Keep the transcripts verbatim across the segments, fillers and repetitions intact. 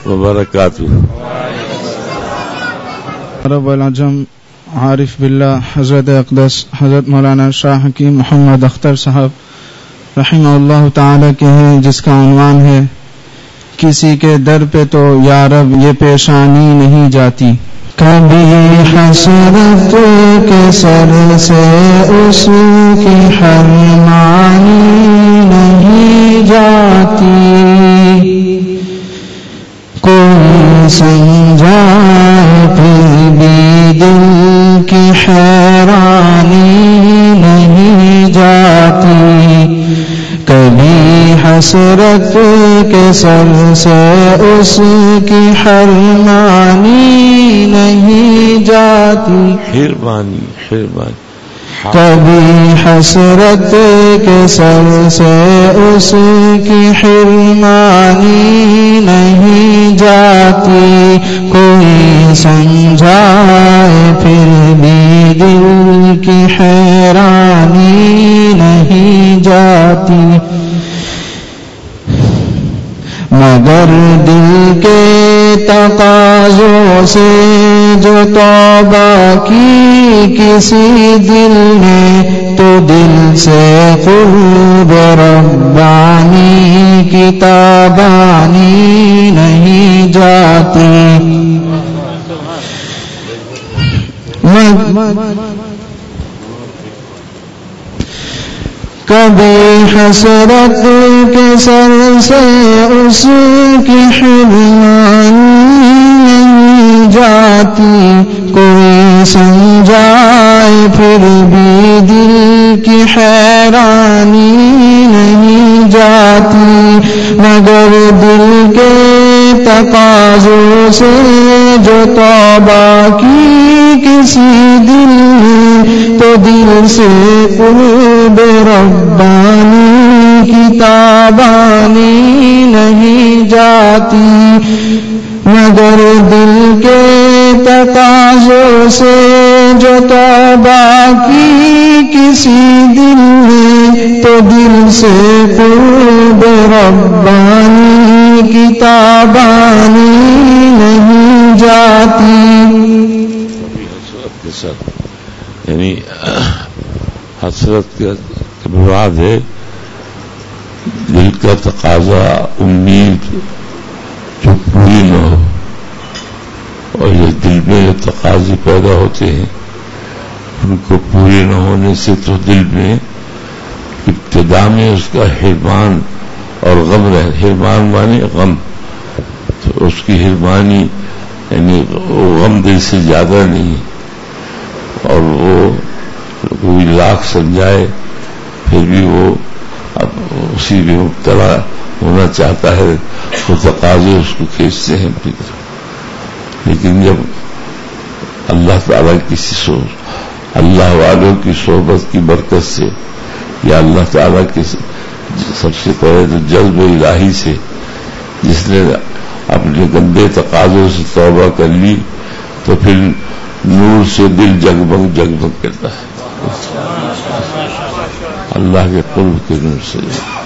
وبرکاتہ. رب العجم عارف باللہ حضرت اقدس حضرت مولانا شاہ حکیم محمد اختر صاحب رحمہ اللہ تعالی کے ہیں، جس کا عنوان ہے کسی کے در پہ تو یا رب یہ پیشانی نہیں جاتی. کبھی حسرت کے سر سے اس کی حرمانی نہیں جاتی، کوئی سمجھائے پھر بھی دل کی حیرانی نہیں جاتی. کبھی حسرت کے سر سے اس کی حرمانی نہیں جاتی. حرمانی حرمانی کبھی حسرت کے سر سے اس کی حرمانی نہیں جاتی، کوئی سمجھائے پھر بھی دل کی حیرانی نہیں جاتی. مگر دل کے تقاضوں سے جو توبہ کی کسی دل نے، تو دل سے قرب ربانی کی تابانی نہیں جاتی. کبھی حسرت کے سر سے اس کی حرمانی نہیں جاتی، کوئی سمجھائے پھر بھی دل کی حیرانی نہیں جاتی. مگر دل کے تقاضوں سے جو توبہ کی کسی دل نے، تو دل سے قرب ربانی کی تابانی نہیں جاتی. مگر دل کے تقاضوں سے جو توبہ کی کسی دل نے، تو دل سے قرب ربانی کی تابانی نہیں جاتی. یعنی حسرت کا مراد ہے دل کا تقاضا، امید جو پوری نہ ہو. اور یہ دل میں جو تقاضے پیدا ہوتے ہیں ان کو پورے نہ ہونے سے تو دل میں ابتدا میں اس کا حرمان اور غم رہے. حرمان مانے غم، تو اس کی حرمانی یعنی وہ غم دل سے زیادہ نہیں، اور وہ کوئی لاکھ سمجھائے پھر بھی وہ اب اسی میں مبتلا ہونا چاہتا ہے، وہ تقاضے اس کو کھینچتے ہیں اپنی طرف. لیکن جب اللہ تعالیٰ کسی سو اللہ والوں کی صحبت کی برکت سے یا اللہ تعالیٰ کے سب سے پہلے تو جذب الہی سے جس نے اپنے گندے تقاضوں سے توبہ کر لی، تو پھر نور سے دل جگمگ جگمگ کرتا ہے اللہ کے قرب کے نور سے.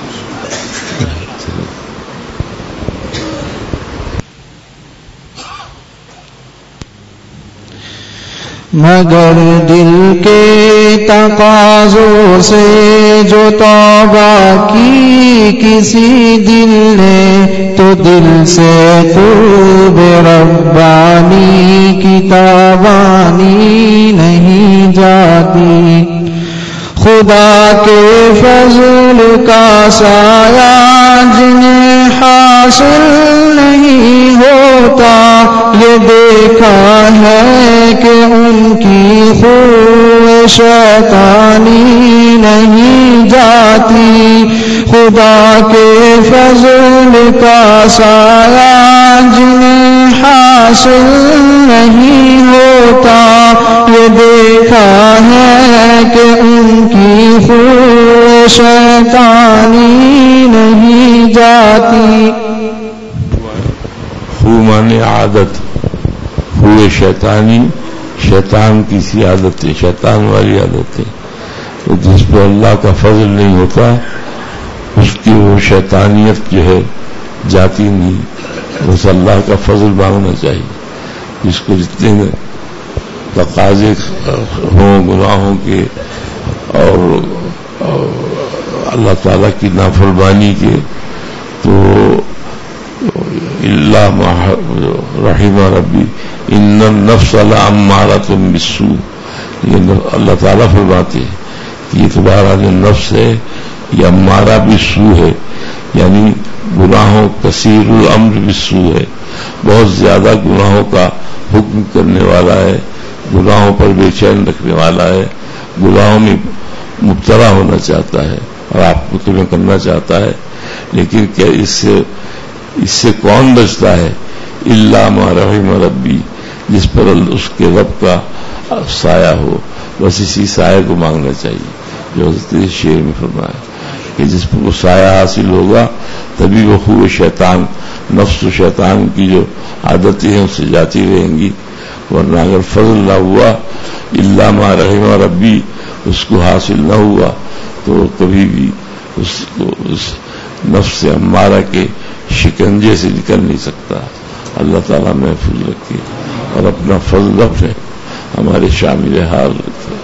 مگر دل کے تقاضوں سے جو توبہ کی کسی دل نے، تو دل سے قرب ربانی کی تابانی نہیں جاتی. خدا کے فضل کا سایہ جنہیں حاصل نہیں ہوتا، یہ دیکھا ہے کہ ان کی خوہ شیطانی نہیں جاتی. خدا کے فضل کا سایہ جنہیں حاصل نہیں ہوتا، یہ دیکھا ہے کہ ان کی خوہ شیطانی نہیں جاتی. خو مانے عادت، خوہ شیطانی شیطان کی سی عادت ہے، شیطان والی عادت ہے. جس پہ اللہ کا فضل نہیں ہوتا اس کی وہ شیطانیت جو ہے جاتی نہیں، وہ بس اللہ کا فضل مانگنا چاہیے. جس کو جتنے تقاضے ہوں گناہوں کے اور اللہ تعالیٰ کی نافرمانی کے تو اللہ رحم ربی ان النفس لامارۃ بالسوء، اللہ تعالیٰ فرماتے ہیں کہ یہ تمہارا جو نفس ہے یہ امارہ بالسوء ہے، یعنی گناہوں کثیر الامر بالسوء ہے، بہت زیادہ گناہوں کا حکم کرنے والا ہے، گناہوں پر بے چین رکھنے والا ہے، گناہوں میں مبتلا ہونا چاہتا ہے اور آپ کو تمہیں کرنا چاہتا ہے. لیکن کیا اس سے اس سے کون بچتا ہے؟ الا ما رحم ربی، جس پر اس کے رب کا سایہ ہو، بس اسی سایہ کو مانگنا چاہیے جو حضرت شعر میں فرمایا کہ جس پر وہ سایہ حاصل ہوگا تبھی وہ خوب شیطان نفس و شیطان کی جو عادتیں ہیں اس سے جاتی رہیں گی. ورنہ اگر فضل نہ ہوا، الا ما رحم ربی اس کو حاصل نہ ہوا تو کبھی بھی اس کو اس نفس امارہ کے شکنجے سے نکل نہیں سکتا. اللہ تعالیٰ محفوظ رکھے اور اپنا فضل اپنے ہمارے شامل حال رکھے.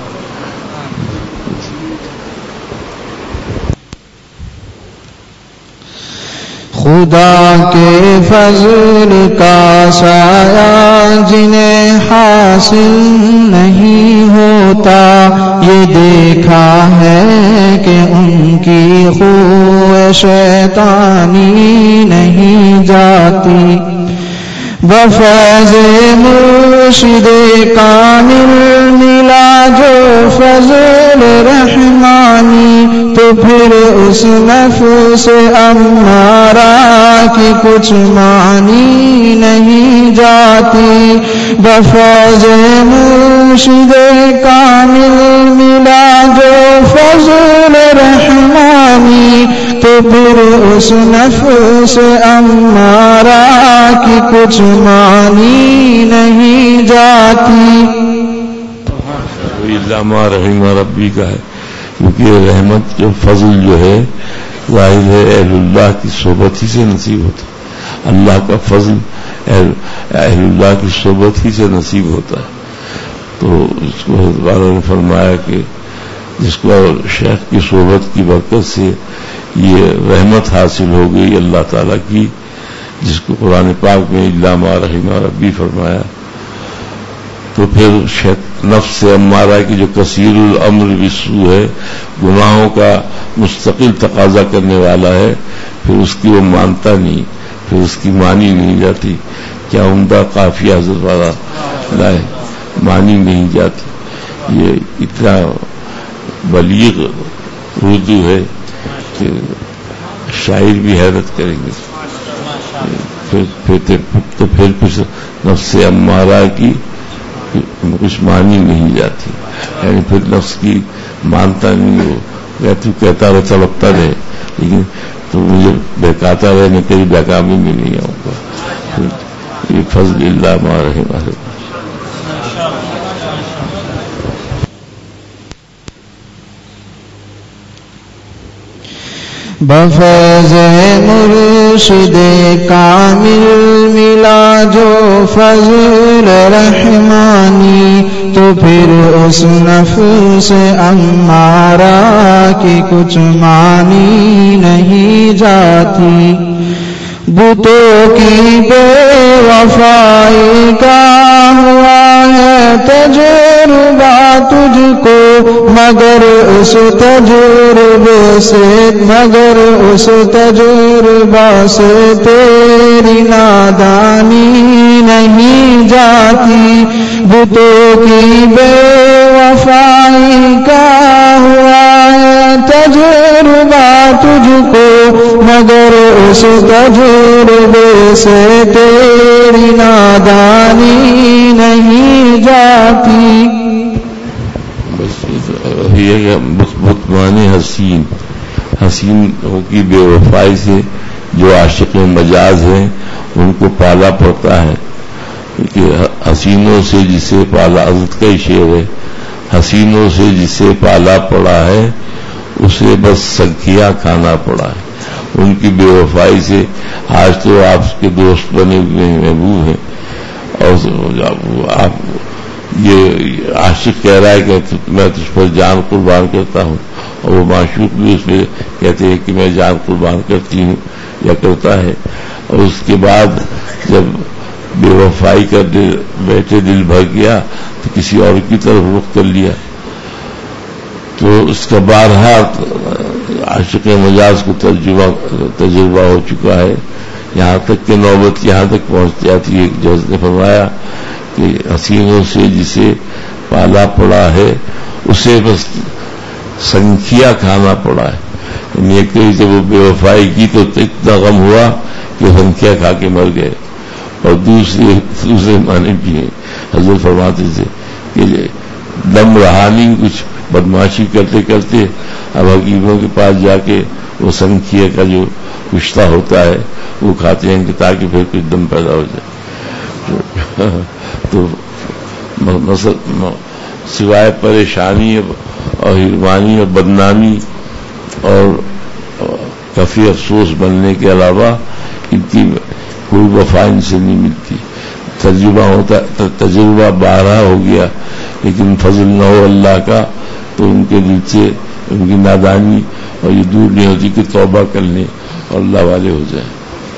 خدا کے فضل کا سایہ جنہیں حاصل نہیں ہوتا، یہ دیکھا ہے کہ ان کی خو شیطانی نہیں جاتی. بفیض مرشد کامل ملا جو فضل رحمانی، تو پھر اس نفس امارہ کی کچھ مانی نہیں جاتی. بفیض مرشد کامل ملا جو فضل رحمانی، تو پھر اس نفس امارہ کی کچھ مانی نہیں جاتی. علامہ رحیم ربی کا ہے، کیونکہ رحمت جو فضل جو ہے ظاہر ہے اہل اللہ کی صحبت ہی سے نصیب ہوتا ہے. اللہ کا فضل اہل اللہ کی صحبت ہی سے نصیب ہوتا ہے. تو اس کو حضرت والا نے فرمایا کہ جس کو شیخ کی صحبت کی برکت سے یہ رحمت حاصل ہو گئی اللہ تعالیٰ کی، جس کو قرآن پاک میں علامہ رحیم ربی فرمایا، تو پھر نفس امارہ کی جو کثیر الامر بالسوء ہے، گناہوں کا مستقل تقاضا کرنے والا ہے، پھر اس کی وہ مانتا نہیں، پھر اس کی مانی نہیں جاتی. کیا عمدہ قافیہ حضرت والا لائے، مانی نہیں جاتی. یہ اتنا بلیغ اردو ہے کہ شاعر بھی حیرت کریں گے. پھر پھر تو پھر کچھ نفس امارہ کی کچھ مانی نہیں جاتی، یعنی پھر نفس کی مانتا نہیں. ہو تو کہتا رہتا لگتا رہے، لیکن تو مجھے بہکاتا رہے، میں تیری بہکامی میں نہیں آؤں گا. یہ فضل اللہ ما رحم ربی. بفیض مرشد کامل ملا جو فضل رحمانی، تو پھر اس نفس امارہ کی کچھ مانی نہیں جاتی. بتوں کی بے وفائی کا ہوا ہے تجربہ تجھ کو، مگر اس تجربے سے مگر اس تجربہ سے تیری نادانی نہیں جاتی. بتوں کی بے وفائی کا ہوا ہے تجربہ تجھ کو، مگر اس تجربے سے تیری نادانی نہیں جاتی. یہ بتمانی حسین حسین کی بے وفائی سے جو عاشق مجاز ہیں ان کو پالا پڑتا ہے کہ حسینوں سے جسے پالا، حضرت کا ہی شعر ہے، حسینوں سے جسے پالا پڑا ہے اسے بس سنکھیا کھانا پڑا ہے. ان کی بے وفائی سے آج تو آپ کے دوست بنے ہوئے ہیں، محبوب ہیں، اور آپ یہ عاشق کہہ رہا ہے کہ میں تجھ پر جان قربان کرتا ہوں، اور وہ معشوق بھی اس پہ کہتے ہیں کہ میں جان قربان کرتی ہوں یا کرتا ہے، اور اس کے بعد جب بے وفائی کر بیٹھے دل بھر گیا تو کسی اور کی طرف رخ کر لیا، تو اس کا بارہا عاشق مجاز کو ترجمہ تجربہ ہو چکا ہے، یہاں تک کہ نوبت یہاں تک پہنچ جاتی ہے جو حضرت نے فرمایا کہ حسینوں سے جسے پالا پڑا ہے اسے بس سنکھیا کھانا پڑا ہے، یعنی ایک تو جب وہ بے وفائی کی تو اتنا غم ہوا کہ سنکھیا کھا کے مر گئے، اور دوسرے دوسرے معنی بھی ہیں، حضرت فرماتے تھے کہ دم رہا نہیں کچھ بدماشی کرتے کرتے اب حکیموں کے پاس جا کے وہ سنکھیا کا جو کشتہ ہوتا ہے وہ کھاتے ہیں کہ تاکہ پھر کچھ دم پیدا ہو جائے، تو سوائے پریشانی اور حرمانی اور بدنامی اور کافی افسوس بننے کے علاوہ ان کی کوئی وفا ان سے نہیں ملتی، تجربہ ہوتا تجربہ بارہ ہو گیا لیکن فضل نہ ہو اللہ کا تو ان کے دل سے ان کی نادانی اور یہ دور نہیں ہوتی کہ توبہ کر لیں اور اللہ والے ہو جائیں۔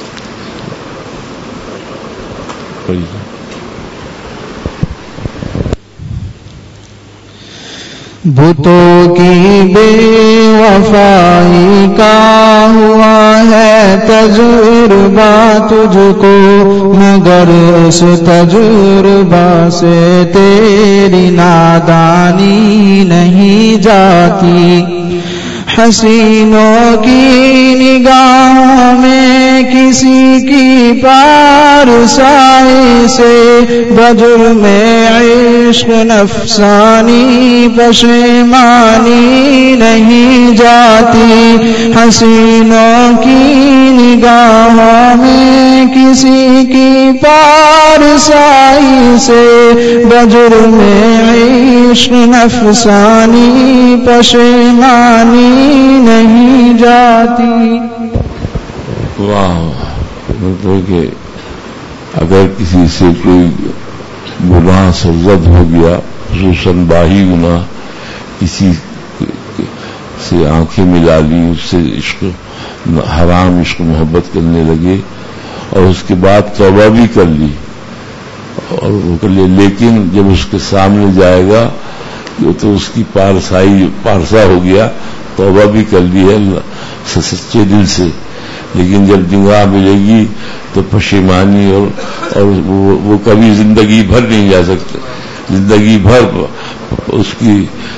بتوں کی بے وفائی کا ہوا ہے تجربہ تجھ کو، مگر اس تجربہ سے تیری نادانی نہیں جاتی، حسینوں کی نگاہوں میں کسی کی پارسائی سے بجرم عشق نفسانی پشیمانی نہیں جاتی، حسینوں کی نگاہوں میں کسی کی پارسائی سے بجرم عشق نفسانی پشیمانی نہیں جاتی۔ واہ، مطلب کہ اگر کسی سے کوئی گناہ سرزد ہو گیا، خصوصاً باہی گناہ، کسی سے آنکھیں ملا لی، اس سے عشق حرام عشق محبت کرنے لگے اور اس کے بعد توبہ بھی کر لی اور وہ کر لیا، لیکن جب اس کے سامنے جائے گا تو اس کی پارسائی پارسا ہو گیا، توبہ بھی کر لی ہے سچے دل سے، لیکن جب نگاہ ملے گی تو پشیمانی اور اور وہ, وہ کبھی زندگی بھر نہیں جا سکتے، زندگی بھر اس کی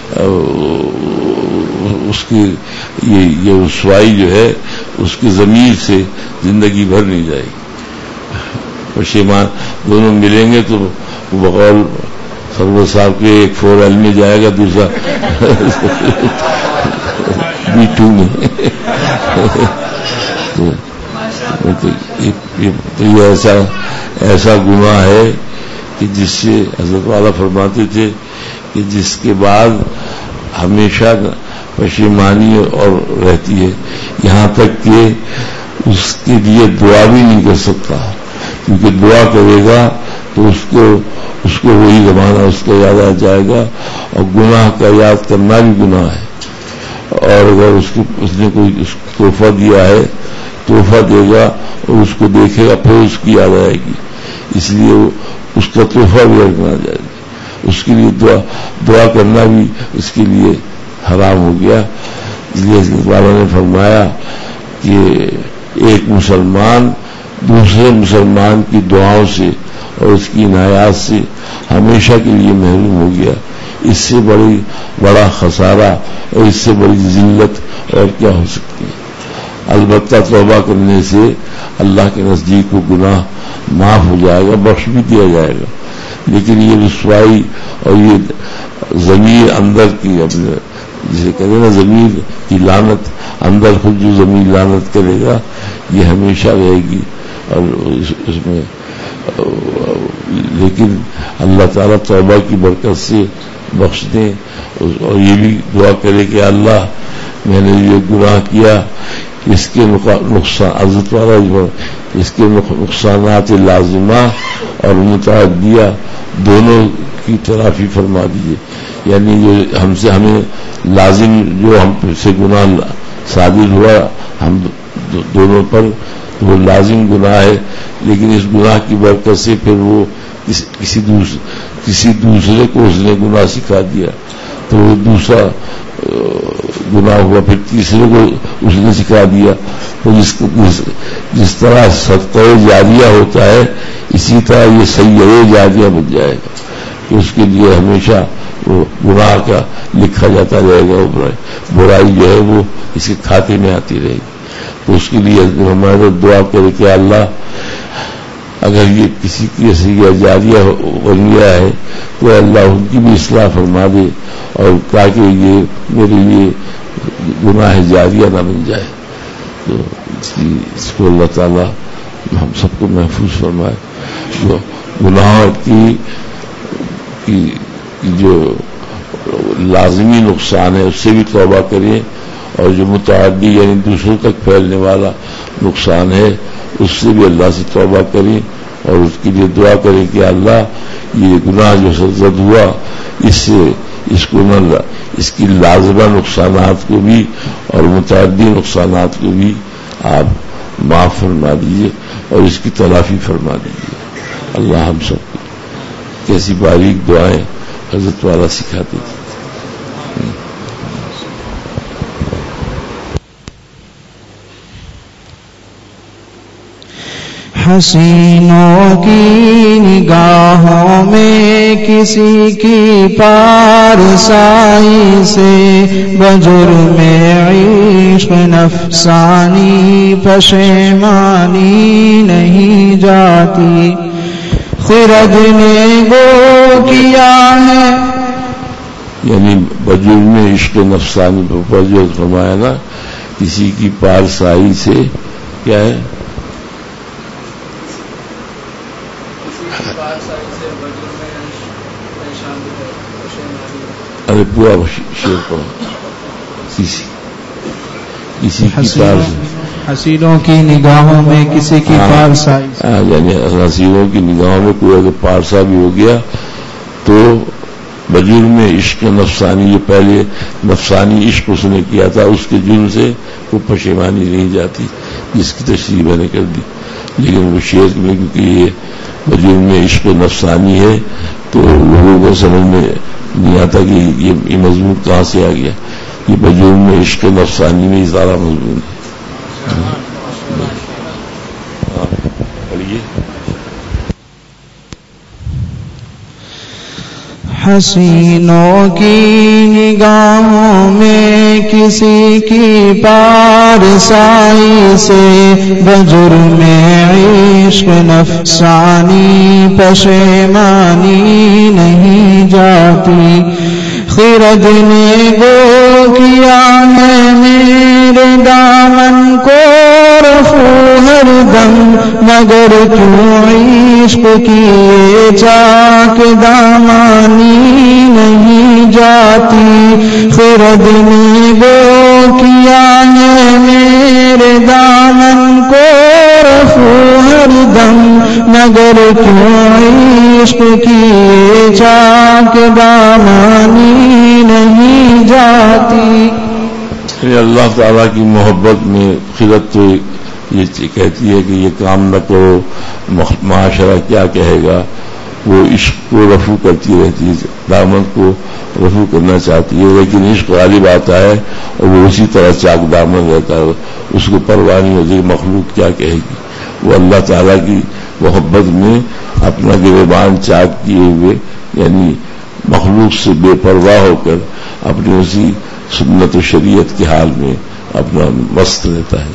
اس کی یہ یہ رسوائی جو ہے اس کی ضمیر سے زندگی بھر نہیں جائے گی، پشیمان دونوں ملیں گے تو بقول سرور صاحب کے ایک فور ایل میں جائے گا، دوسرا بی ٹو میں، تو یہ ایسا ایسا گناہ ہے کہ جس سے حضرت والا فرماتے تھے کہ جس کے بعد ہمیشہ پشیمانی اور رہتی ہے، یہاں تک کہ اس کے لیے دعا بھی نہیں کر سکتا، کیونکہ دعا کرے گا تو اس کو اس کو وہی زمانہ اس کو یاد آ جائے گا، اور گناہ کا یاد کرنا بھی گناہ ہے، اور اگر اس کو اس نے کوئی اس تحفہ دیا ہے تحفہ دے گا اور اس کو دیکھے گا پھر اس کی یاد آئے گی، اس لیے اس کا تحفہ بھی رکھنا جائے گا، اس کے لیے دعا دعا کرنا بھی اس کے لیے حرام ہو گیا۔ اس لیے حضرت والا نے فرمایا کہ ایک مسلمان دوسرے مسلمان کی دعاؤں سے اور اس کی عنایات سے ہمیشہ کے لیے محروم ہو گیا، اس سے بڑی بڑا خسارہ اور اس سے بڑی ذلت اور کیا ہو سکتی ہے۔ البتہ توبہ کرنے سے اللہ کے نزدیک وہ گناہ معاف ہو جائے گا، بخش بھی دیا جائے گا، لیکن یہ رسوائی اور یہ ضمیر اندر کی اپنے جسے کہتے ہیں نا ضمیر کی لعنت، اندر خود جو ضمیر لعنت کرے گا یہ ہمیشہ رہے گی، اور اس میں لیکن اللہ تعالیٰ توبہ کی برکت سے بخش دیں، اور یہ بھی دعا کرے کہ اللہ میں نے یہ گناہ کیا اس کے نقصان حضرت والا اس کے نقصانات لازمہ اور متعدیہ دونوں کی تلافی فرما دیجیے. یعنی جو ہم سے ہمیں لازم جو ہم سے گناہ صادر ہوا ہم دونوں پر وہ لازم گناہ ہے، لیکن اس گناہ کی برکت سے پھر وہ کسی دوسرے کسی دوسرے کو اس نے گناہ سکھا دیا تو وہ دوسرا گناہ ہوا، پھر تیسرے کو اس نے سکھا دیا. تو جس جس, جس طرح صدقہ جاریہ ہوتا ہے اسی طرح یہ سیئہ جاریہ بن جائے گا کہ اس کے لیے ہمیشہ وہ گناہ کا لکھا جاتا رہے گا، وہ برائی جو ہے وہ اس کے کھاتے میں آتی رہے گی. تو اس کے لیے ہمارے دعا کرے کہ اللہ اگر یہ کسی کی سیئہ جاریہ بن گیا ہے تو اللہ ان کی بھی اصلاح فرما دے اور تاکہ یہ میرے لیے گناہ جاریہ نہ بن جائے. تو اس کو اللہ تعالیٰ ہم سب کو محفوظ فرمائے. جو گناہوں کی, کی جو لازمی نقصان ہے اس سے بھی توبہ کریں، اور جو متعدی یعنی دوسروں تک پھیلنے والا نقصان ہے اس سے بھی اللہ سے توبہ کریں اور اس کے لیے دعا کریں کہ اللہ یہ گناہ جو سرزد ہوا اس سے اس کو نہ اس کی لازمہ نقصانات کو بھی اور متعدی نقصانات کو بھی آپ معاف فرما دیجیے اور اس کی تلافی فرما دیجیے. اللہ ہم سب کو کیسی باریک دعائیں حضرت والا سکھاتے تھے. حسینوں کی نگاہوں میں کسی کی پارسائی سے بجرم عشق نفسانی پشیمانی نہیں جاتی. خرد نے گو کیا ہے یعنی بجرم عشق نفسانی پر جو فرمایا نا کسی کی پارسائی سے کیا ہے ارے پورا شیر پڑھو. کسی کسی کی پارسائی حسینوں کی نگاہوں میں کسی کی پارسائی یعنی حسینوں کی نگاہوں میں کوئی اگر پارسا بھی ہو گیا تو بجرم عشق نفسانی یہ پہلے نفسانی عشق اس نے کیا تھا اس کے جرم سے وہ پشیمانی نہیں جاتی جس کی تشریح میں نے کر دی. لیکن وہ شیر میں کیونکہ یہ بجرم عشق نفسانی ہے تو لوگوں کو سمجھ میں نہیں آتا کہ یہ مضمون کہاں سے آ گیا. یہ بجرم عشق نفسانی میں اظہارہ مضمون ہے. حسینوں کی نگاہوں میں کسی کی پارسائی سے بجرم عشق نفسانی پشیمانی نہیں جاتی. خرد نے گو کیا ہے میرے دامن کو رفو ہر دم مگر کیوں عشق کی چاک دامانی نہیں جاتی. خرد نے گو کیا ہے میرے دامن کو رفو ہر دم مگر کیوں عشق کی چاک دامانی نہیں جاتی. اللہ تعالیٰ کی محبت میں خلت تو یہ کہتی ہے کہ یہ کام نہ کرو معاشرہ کیا کہے گا. وہ عشق کو رفو کرتی رہتی ہے، دامن کو رفو کرنا چاہتی ہے، لیکن عشق غالب آتا ہے اور وہ اسی طرح چاک دامن رہتا ہے. اس کو پرواہ نہیں ہوتی مخلوق کیا کہے گی. وہ اللہ تعالیٰ کی محبت میں اپنا گریبان چاک کیے ہوئے یعنی مخلوق سے بے پرواہ ہو کر اپنی اسی سنت و شریعت کے حال میں اپنا مست رہتا ہے.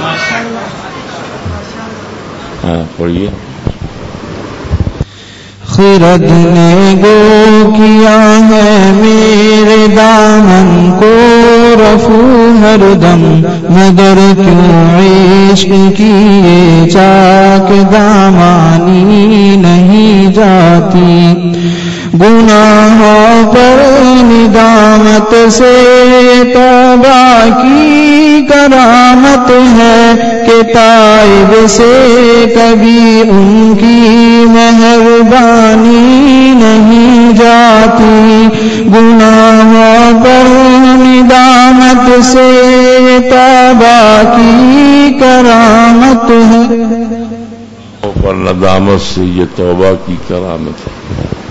ہاں پڑھیے. خرد نے گو کیا ہے میرے دامن کو رفو ہر دم، مگر کیوں عشق کی یہ چاک دامانی نہیں جاتی؟ گناہوں پر ندامت سے توبہ کی کرامت ہے کہ تائب سے کبھی ان کی مہربانی نہیں جاتی۔ گناہوں پر ندامت سے توبہ کی کرامت ہے، پر ندامت سے یہ توبہ کی کرامت ہے۔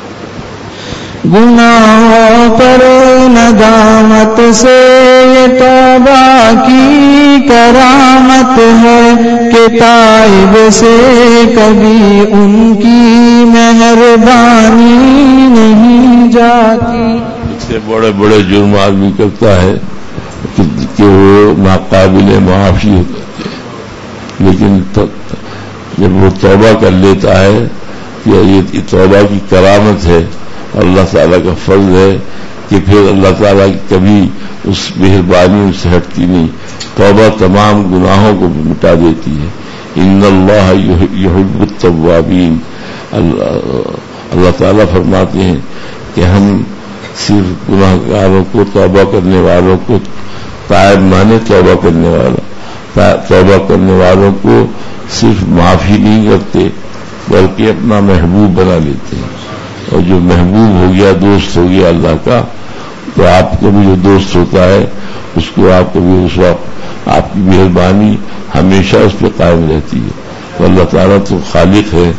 گناہوں پر ندامت سے یہ توبہ کی کرامت ہے کہ تائب سے کبھی ان کی مہربانی نہیں جاتی۔ اس سے بڑے بڑے جرم آدمی کرتا ہے کہ وہ ناقابل معافی ہوتے ہیں، لیکن جب وہ توبہ کر لیتا ہے کہ یہ توبہ کی کرامت ہے، اللہ تعالیٰ کا فضل ہے کہ پھر اللہ تعالیٰ کی کبھی اس مہربانی سے ہٹتی نہیں، توبہ تمام گناہوں کو مٹا دیتی ہے۔ ان اللہ یحب التوابین، اللہ تعالیٰ فرماتے ہیں کہ ہم صرف گناہ گاروں کو، توبہ کرنے والوں کو، تائب مانے توبہ کرنے والا، توبہ کرنے والوں کو صرف معافی نہیں کرتے بلکہ اپنا محبوب بنا لیتے ہیں، اور جو محبوب ہو گیا، دوست ہو گیا اللہ کا، تو آپ کا بھی جو دوست ہوتا ہے اس کو آپ کو بھی اس وقت آپ کی مہربانی ہمیشہ اس پہ قائم رہتی ہے۔ تو اللہ تعالیٰ تو خالق ہے،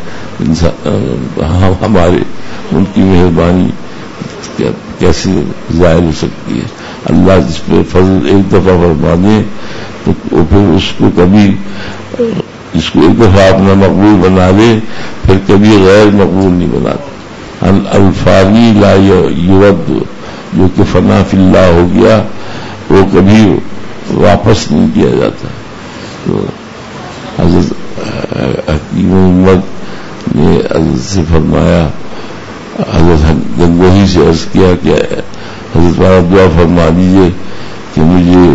ہمارے ان کی مہربانی کیسے ظاہر ہو سکتی ہے؟ اللہ جس پہ فضل ایک دفعہ فرما دے تو پھر اس کو کبھی، جس کو ایک دفعہ اپنا مقبول بنا لے پھر کبھی غیر مقبول نہیں بناتا۔ الفانی لا یرد، جو کہ فنا فی اللہ ہو گیا وہ کبھی واپس نہیں کیا جاتا۔ تو حضرت حکیم امت نے حضرت سے فرمایا، حضرت گنگوہی سے عرض کیا کہ حضرت والا دعا فرما دیجیے کہ مجھے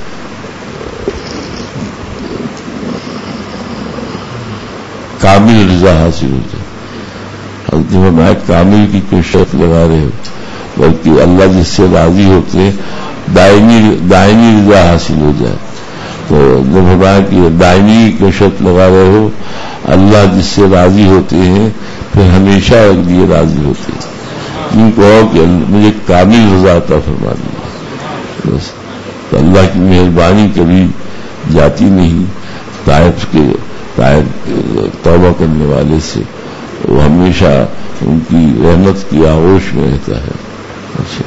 کامل رضا حاصل ہو جائے۔ حضرت فرمایا کامل کی کوئی شرط لگا رہے ہو، بلکہ اللہ جس سے راضی ہوتے ہیں دائمی دائمی رضا حاصل ہو جائے۔ تو جب فرمایا کہ دائمی کی کوئی شرط لگا رہے ہو، اللہ جس سے راضی ہوتے ہیں پھر ہمیشہ رکھ دیے راضی ہوتے ہیں۔ ان کو کہ مجھے کامل رضا عطا فرما دی، بس تو اللہ کی مہربانی کبھی جاتی نہیں طائف کے طائف توبہ کرنے والے سے، وہ ہمیشہ ان کی رحمت کی آغوش میں رہتا ہے۔ اچھا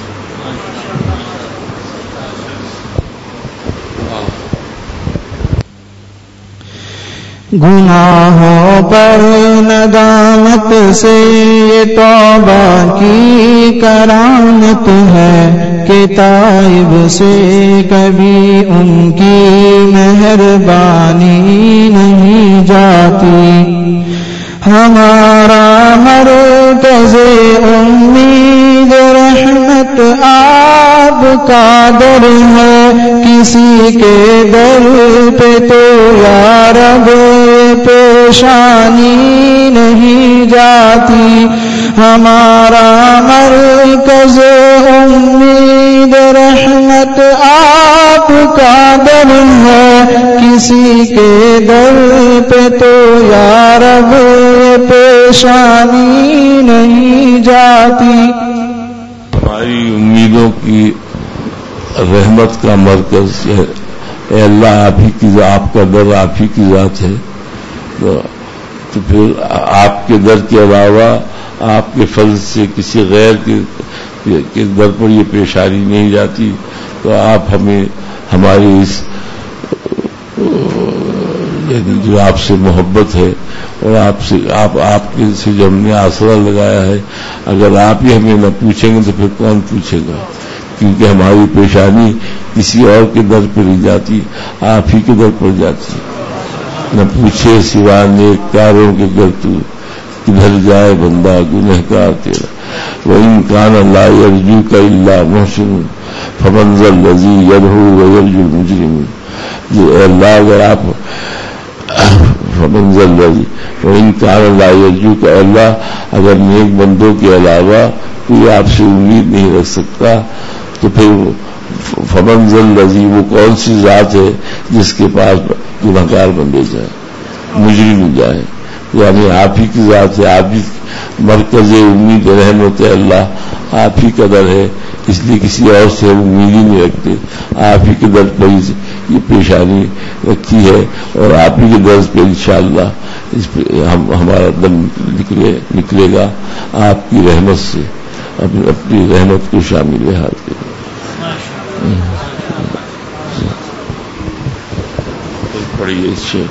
گناہوں پر ندامت سے یہ توبہ کی کرامت ہے کہ تائب سے کبھی ان کی مہربانی نہیں جاتی۔ ہمارا مرکز امید رحمت آپ کا در ہے، کسی کے در پہ تو یا رب پیشانی نہیں جاتی۔ ہمارا مرکز امید رحمت آپ کا در ہے، کسی کے در پہ تو یا رب پیشانی نہیں جاتی۔ ہماری امیدوں کی رحمت کا مرکز ہے اے اللہ، آپ ہی کی آپ کا در آپ ہی کی ذات ہے، تو پھر آپ کے در کے علاوہ آپ کے فضل سے کسی غیر کے در پر یہ پیشانی نہیں جاتی۔ تو آپ ہمیں ہماری اس جو آپ سے محبت ہے اور آپ سے آپ آپ کے سے جو ہم نے آسرا لگایا ہے، اگر آپ ہی ہمیں نہ پوچھیں گے تو پھر کون پوچھے گا؟ کیونکہ ہماری پیشانی کسی اور کے در پہ نہیں جاتی، آپ ہی کے در پر جاتی۔ نہ پوچھے سوا نیک کاروں کے گر تو کدھر جائے بندہ گنہگار تیرا وَإِن كَانَ لَا يَرْجُوكَ إِلَّا مُحْسِنٌ فَمَنْ ذَا الَّذِي يَدْعُو وَيَرْجُو الْمُجْرِمِينَ. یہ اے اللہ اگر آپ فَمَنْ ذَا الَّذِي وَإِن كَانَ لَا يَرْجُوكَ اے اللہ اگر نیک بندوں کے علاوہ کوئی آپ سے امید نہیں رکھ سکتا تو پھر فَمَنْ ذَا الَّذِي وہ کون سی ذات ہے جس کے پاس گنہگار بندے جائے مجرم جائے. یعنی آپ ہی کی ذات ہے, آپ ہی مرکز امید رحمت اللہ آپ ہی کا در ہے, اس لیے کسی اور سے امید ہی نہیں رکھتے. آپ ہی کے در پر یہ پیشانی رکھی ہے اور آپ ہی کے درس پہ انشاءاللہ اس پہ ہم ہمارا دم نکلے نکلے گا آپ کی رحمت سے. اپنی اپنی رحمت کو شامل حال کرے. پڑھیے اس سے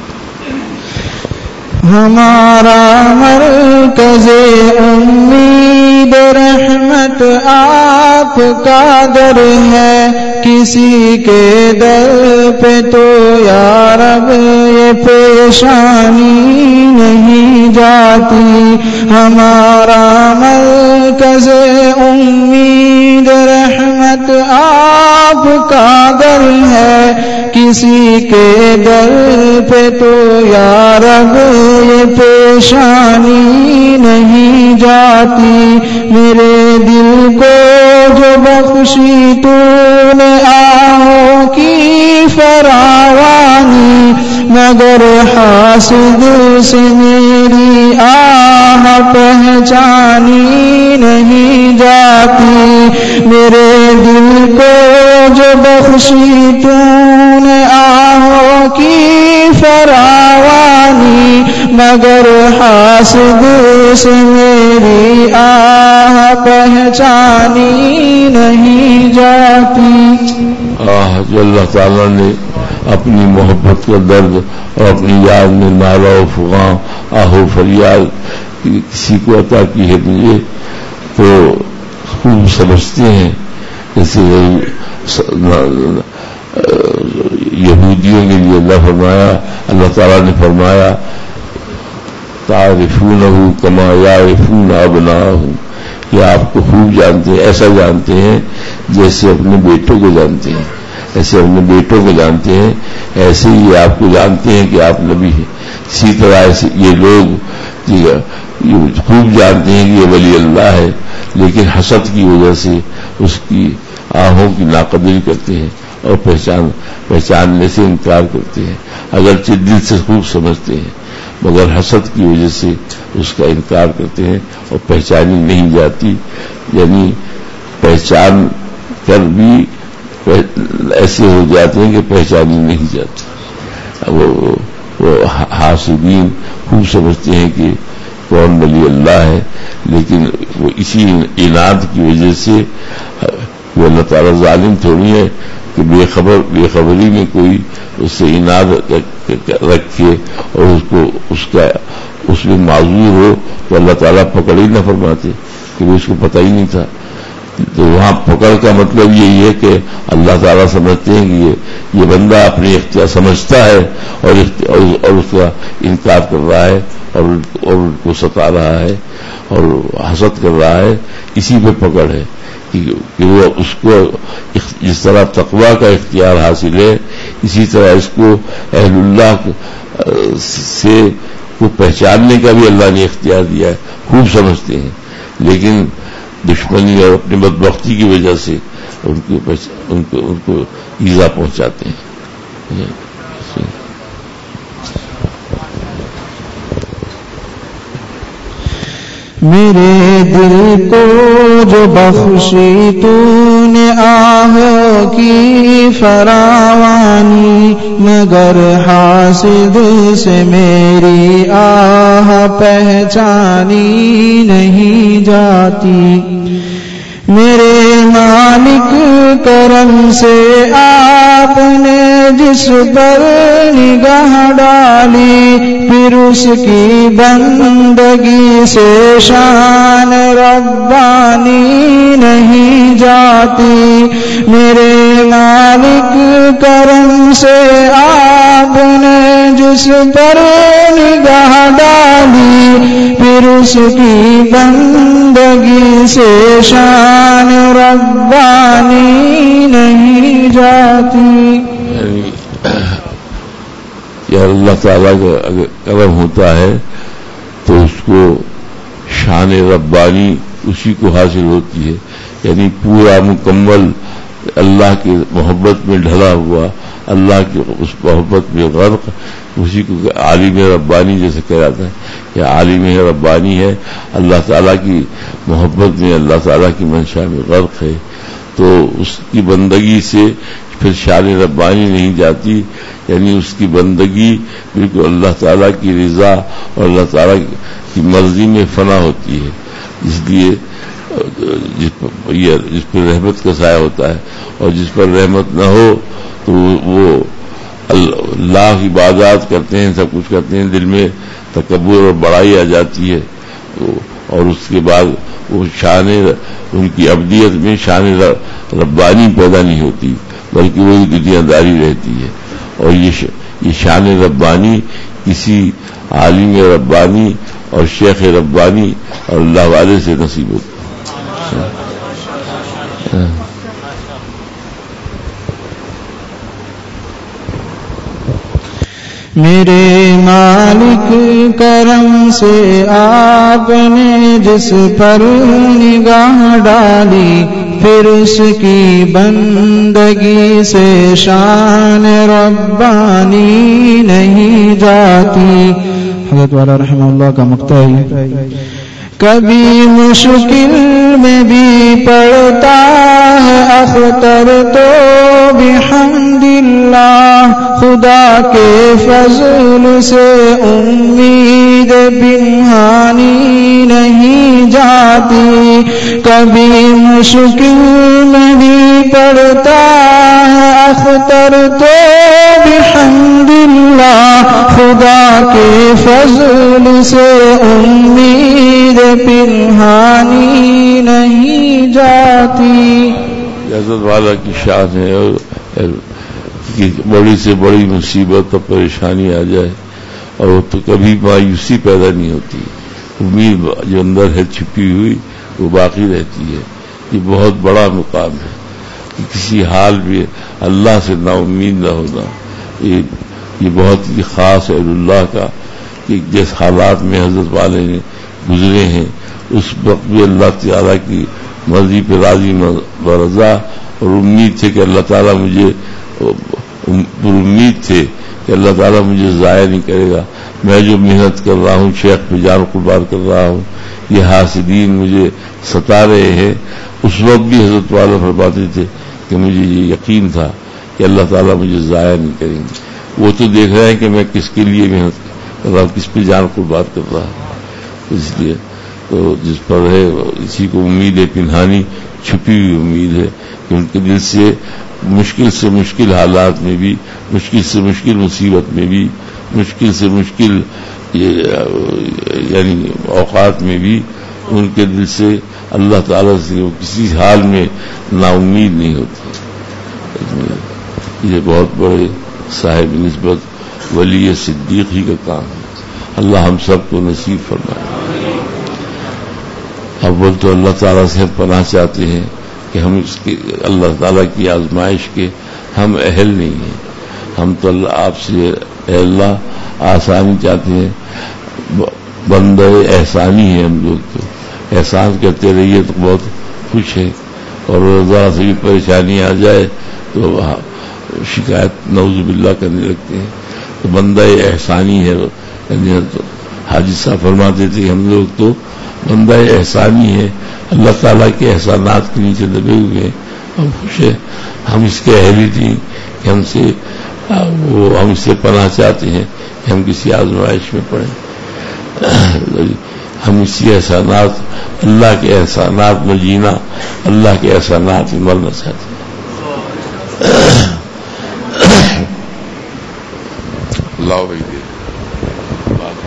ہمارا مرکز امید رحمت آپ کا در ہے, کسی کے در پہ تو یا رب یہ پیشانی نہیں جاتی. ہمارا مرکز امید رحمت آپ کا در ہے, کسی کے در پہ تو یا رب یہ پیشانی نہیں جاتی. میرے دل کو جو بخشی تو نے آہوں کی فراوانی, مگر حاسد سے میری آہ پہچانی نہیں جاتی. میرے دل کو جو بخشی تو نے آہوں کی فراوانی, مگر حاسد سے میری آہ پہچانی نہیں جاتی. آہ جو اللہ تعالیٰ نے اپنی محبت کا درد اور اپنی یاد میں نالا و فغاں آہو فریاد کسی کو عطا کی ہے مجھے تو خوب سمجھتے ہیں. جیسے یہودیوں کے لیے اللہ فرمایا اللہ تعالیٰ نے فرمایا تعرفونہ کما یعرفون ابناءہم, کہ آپ کو خوب جانتے ہیں, ایسا جانتے ہیں جیسے اپنے بیٹوں کو جانتے ہیں, ایسے اپنے بیٹوں کو جانتے ہیں, ایسے ہی آپ کو جانتے ہیں کہ آپ نبی ہیں. اسی طرح ایسے یہ لوگ یہ خوب جانتے ہیں کہ یہ ولی اللہ ہے, لیکن حسد کی وجہ سے اس کی آہوں کی ناقدری کرتے ہیں اور پہچان پہچاننے سے انکار کرتے ہیں. اگرچہ دل سے خوب سمجھتے ہیں مگر حسد کی وجہ سے اس کا انکار کرتے ہیں اور پہچانی نہیں جاتی. یعنی پہچان کر بھی ایسے ہو جاتے ہیں کہ پہچانی نہیں جاتی. وہ وہ حاسدین خوب سمجھتے ہیں کہ کون ولی اللہ ہے, لیکن وہ اسی عناد کی وجہ سے وہ اللہ تعالیٰ ظالم تھوڑی ہے کہ بے خبر بے خبری میں کوئی اس سے عناد رکھے اور اس کو اس کا اس میں معذور ہو تو اللہ تعالیٰ پکڑ ہی نہ فرماتے کہ وہ اس کو پتہ ہی نہیں تھا. تو وہاں پکڑ کا مطلب یہی ہے کہ اللہ تعالیٰ سمجھتے ہیں کہ یہ یہ بندہ اپنی اختیار سمجھتا ہے اور اور اس کا انکار کر رہا ہے اور اور ان کو ستا رہا ہے اور حسد کر رہا ہے. اسی پہ پکڑ ہے کہ وہ اس کو جس طرح تقویٰ کا اختیار حاصل ہے اسی طرح اس کو اہل اللہ سے کو پہچاننے کا بھی اللہ نے اختیار دیا ہے. خوب سمجھتے ہیں لیکن دشمنی اور اپنی بدبختی کی وجہ سے ان کو ان کو ان کو ایذا پہنچاتے ہیں. میرے دل کو جو بخشی تو نے آہوں کی فراوانی, مگر حاسد سے میری آہ پہچانی نہیں جاتی. میرے مالک کرم سے آپ نے جس پر نگاہ ڈالی پھر اس کی بندگی سے شان ربانی نہیں جاتی. میرے مالک کرم سے آپ نے جس پر نگاہ ڈالی پھر اس کی بندگی سے شان ربانی نہیں جاتی. یا اللہ تعالیٰ کا اگر کرم ہوتا ہے تو اس کو شان ربانی اسی کو حاصل ہوتی ہے. یعنی پورا مکمل اللہ کی محبت میں ڈھلا ہوا, اللہ کی اس محبت میں غرق, اسی کو عالم ربانی جیسے کہا جاتا ہے. یا عالم ربانی ہے, اللہ تعالیٰ کی محبت میں, اللہ تعالیٰ کی منشا میں غرق ہے, تو اس کی بندگی سے پھر شان ربانی نہیں جاتی. یعنی اس کی بندگی بالکل اللہ تعالیٰ کی رضا اور اللہ تعالیٰ کی مرضی میں فنا ہوتی ہے. اس لیے جس پر جس پر رحمت کا سایہ ہوتا ہے, اور جس پر رحمت نہ ہو تو وہ اللہ کی عبادات کرتے ہیں, سب کچھ کرتے ہیں, دل میں تکبر اور بڑائی آ جاتی ہے, اور اس کے بعد وہ شان ان کی ابدیت میں شان ربانی پیدا نہیں ہوتی, بلکہ وہی دنیا داری رہتی ہے. اور یہ شان ربانی کسی عالم ربانی اور شیخ ربانی اور اللہ والے سے نصیب ہوتی ہے. میرے مالک کرم سے آپ نے جس پر نگاہ ڈالی پھر اس کی بندگی سے شان ربانی نہیں جاتی. حضرت والا رحمہ اللہ کا مقطع ہے. کبھی مشکل میں بھی پڑتا ہے اختر تو بحمد اللہ, خدا کے فضل سے امید پنہانی نہیں جاتی. کبھی مشکل میں بھی پڑتا ہے اختر تو بحمد اللہ, خدا کے فضل سے امید پنہانی نہیں جاتی. حضرت والا کی شان ہے, اور بڑی سے بڑی مصیبت اور پریشانی آ جائے اور وہ تو کبھی مایوسی پیدا نہیں ہوتی, امید جو اندر ہے چھپی ہوئی وہ باقی رہتی ہے. یہ بہت بڑا مقام ہے کہ کسی حال میں اللہ سے نا امید نہ ہونا. یہ یہ بہت ہی خاص ہے اللہ کا, کہ جس حالات میں حضرت والے نے گزرے ہیں اس وقت بھی اللہ تعالیٰ کی مرضی پہ راضی و رضا, اور امید تھے کہ اللہ تعالیٰ مجھے پر امید تھے کہ اللہ تعالیٰ مجھے ضائع نہیں کرے گا. میں جو محنت کر رہا ہوں, شیخ پہ جان قربان کر رہا ہوں, یہ حاسدین مجھے ستا رہے ہیں. اس وقت بھی حضرت والا فرماتے تھے کہ مجھے یہ یقین تھا کہ اللہ تعالیٰ مجھے ضائع نہیں کریں گے. وہ تو دیکھ رہے ہیں کہ میں کس کے لیے محنت کر رہا ہوں, کس پہ جان قربان کر رہا ہوں. اس لیے تو جس پر ہے اسی کو امید ہے پنہانی, چھپی ہوئی امید ہے کہ ان کے دل سے مشکل سے مشکل حالات میں بھی, مشکل سے مشکل مصیبت میں بھی, مشکل سے مشکل یعنی اوقات میں بھی ان کے دل سے اللہ تعالیٰ سے وہ کسی حال میں نا امید نہیں ہوتی. یہ بہت بڑے صاحب نسبت ولی صدیق ہی کا کام ہے. اللہ ہم سب کو نصیب فرمائے. اول تو اللہ تعالیٰ سے پناہ چاہتے ہیں کہ ہم اس کی اللہ تعالیٰ کی آزمائش کے ہم اہل نہیں ہیں. ہم تو اللہ آپ سے اے اللہ آسانی چاہتے ہیں, بندہ احسانی ہے ہم لوگ, تو احسان کرتے رہیے تو بہت خوش ہے, اور ذرا سے بھی پریشانی آ جائے تو شکایت نعوذ باللہ کرنے لگتے ہیں. تو بندہ احسانی ہے. حاجی صاحب فرماتے تھے ہم لوگ تو بندہ احسانی ہے, اللہ تعالیٰ کے احسانات کے نیچے دبے ہوئے ہیں. ہم خوش ہیں, ہم اس کے اہل ہی تھیں کہ ہم سے وہ ہم اس سے پناہ چاہتے ہیں کہ ہم کسی آزمائش میں پڑیں. ہم اسی احسانات, اللہ کے احسانات میں جینا, اللہ کے احسانات میں مرنا چاہتے ہیں. اللہ بھائی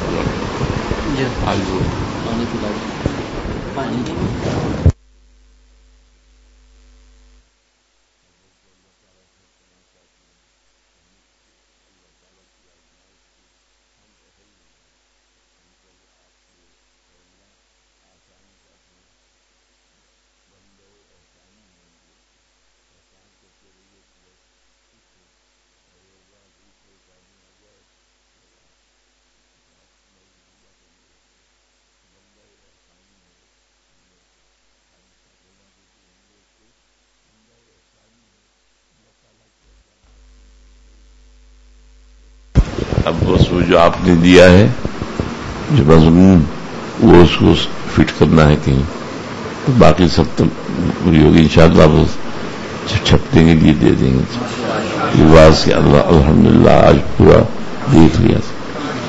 اب بس وہ جو آپ نے دیا ہے جو مضمون وہ اس کو فٹ کرنا ہے کہیں، تو باقی سب تو پوری ہوگی انشاءاللہ، بس چھپنے کے لیے دے دیں گے یہ واز کہ اللہ الحمدللہ آج پورا دیکھ لیا تھا۔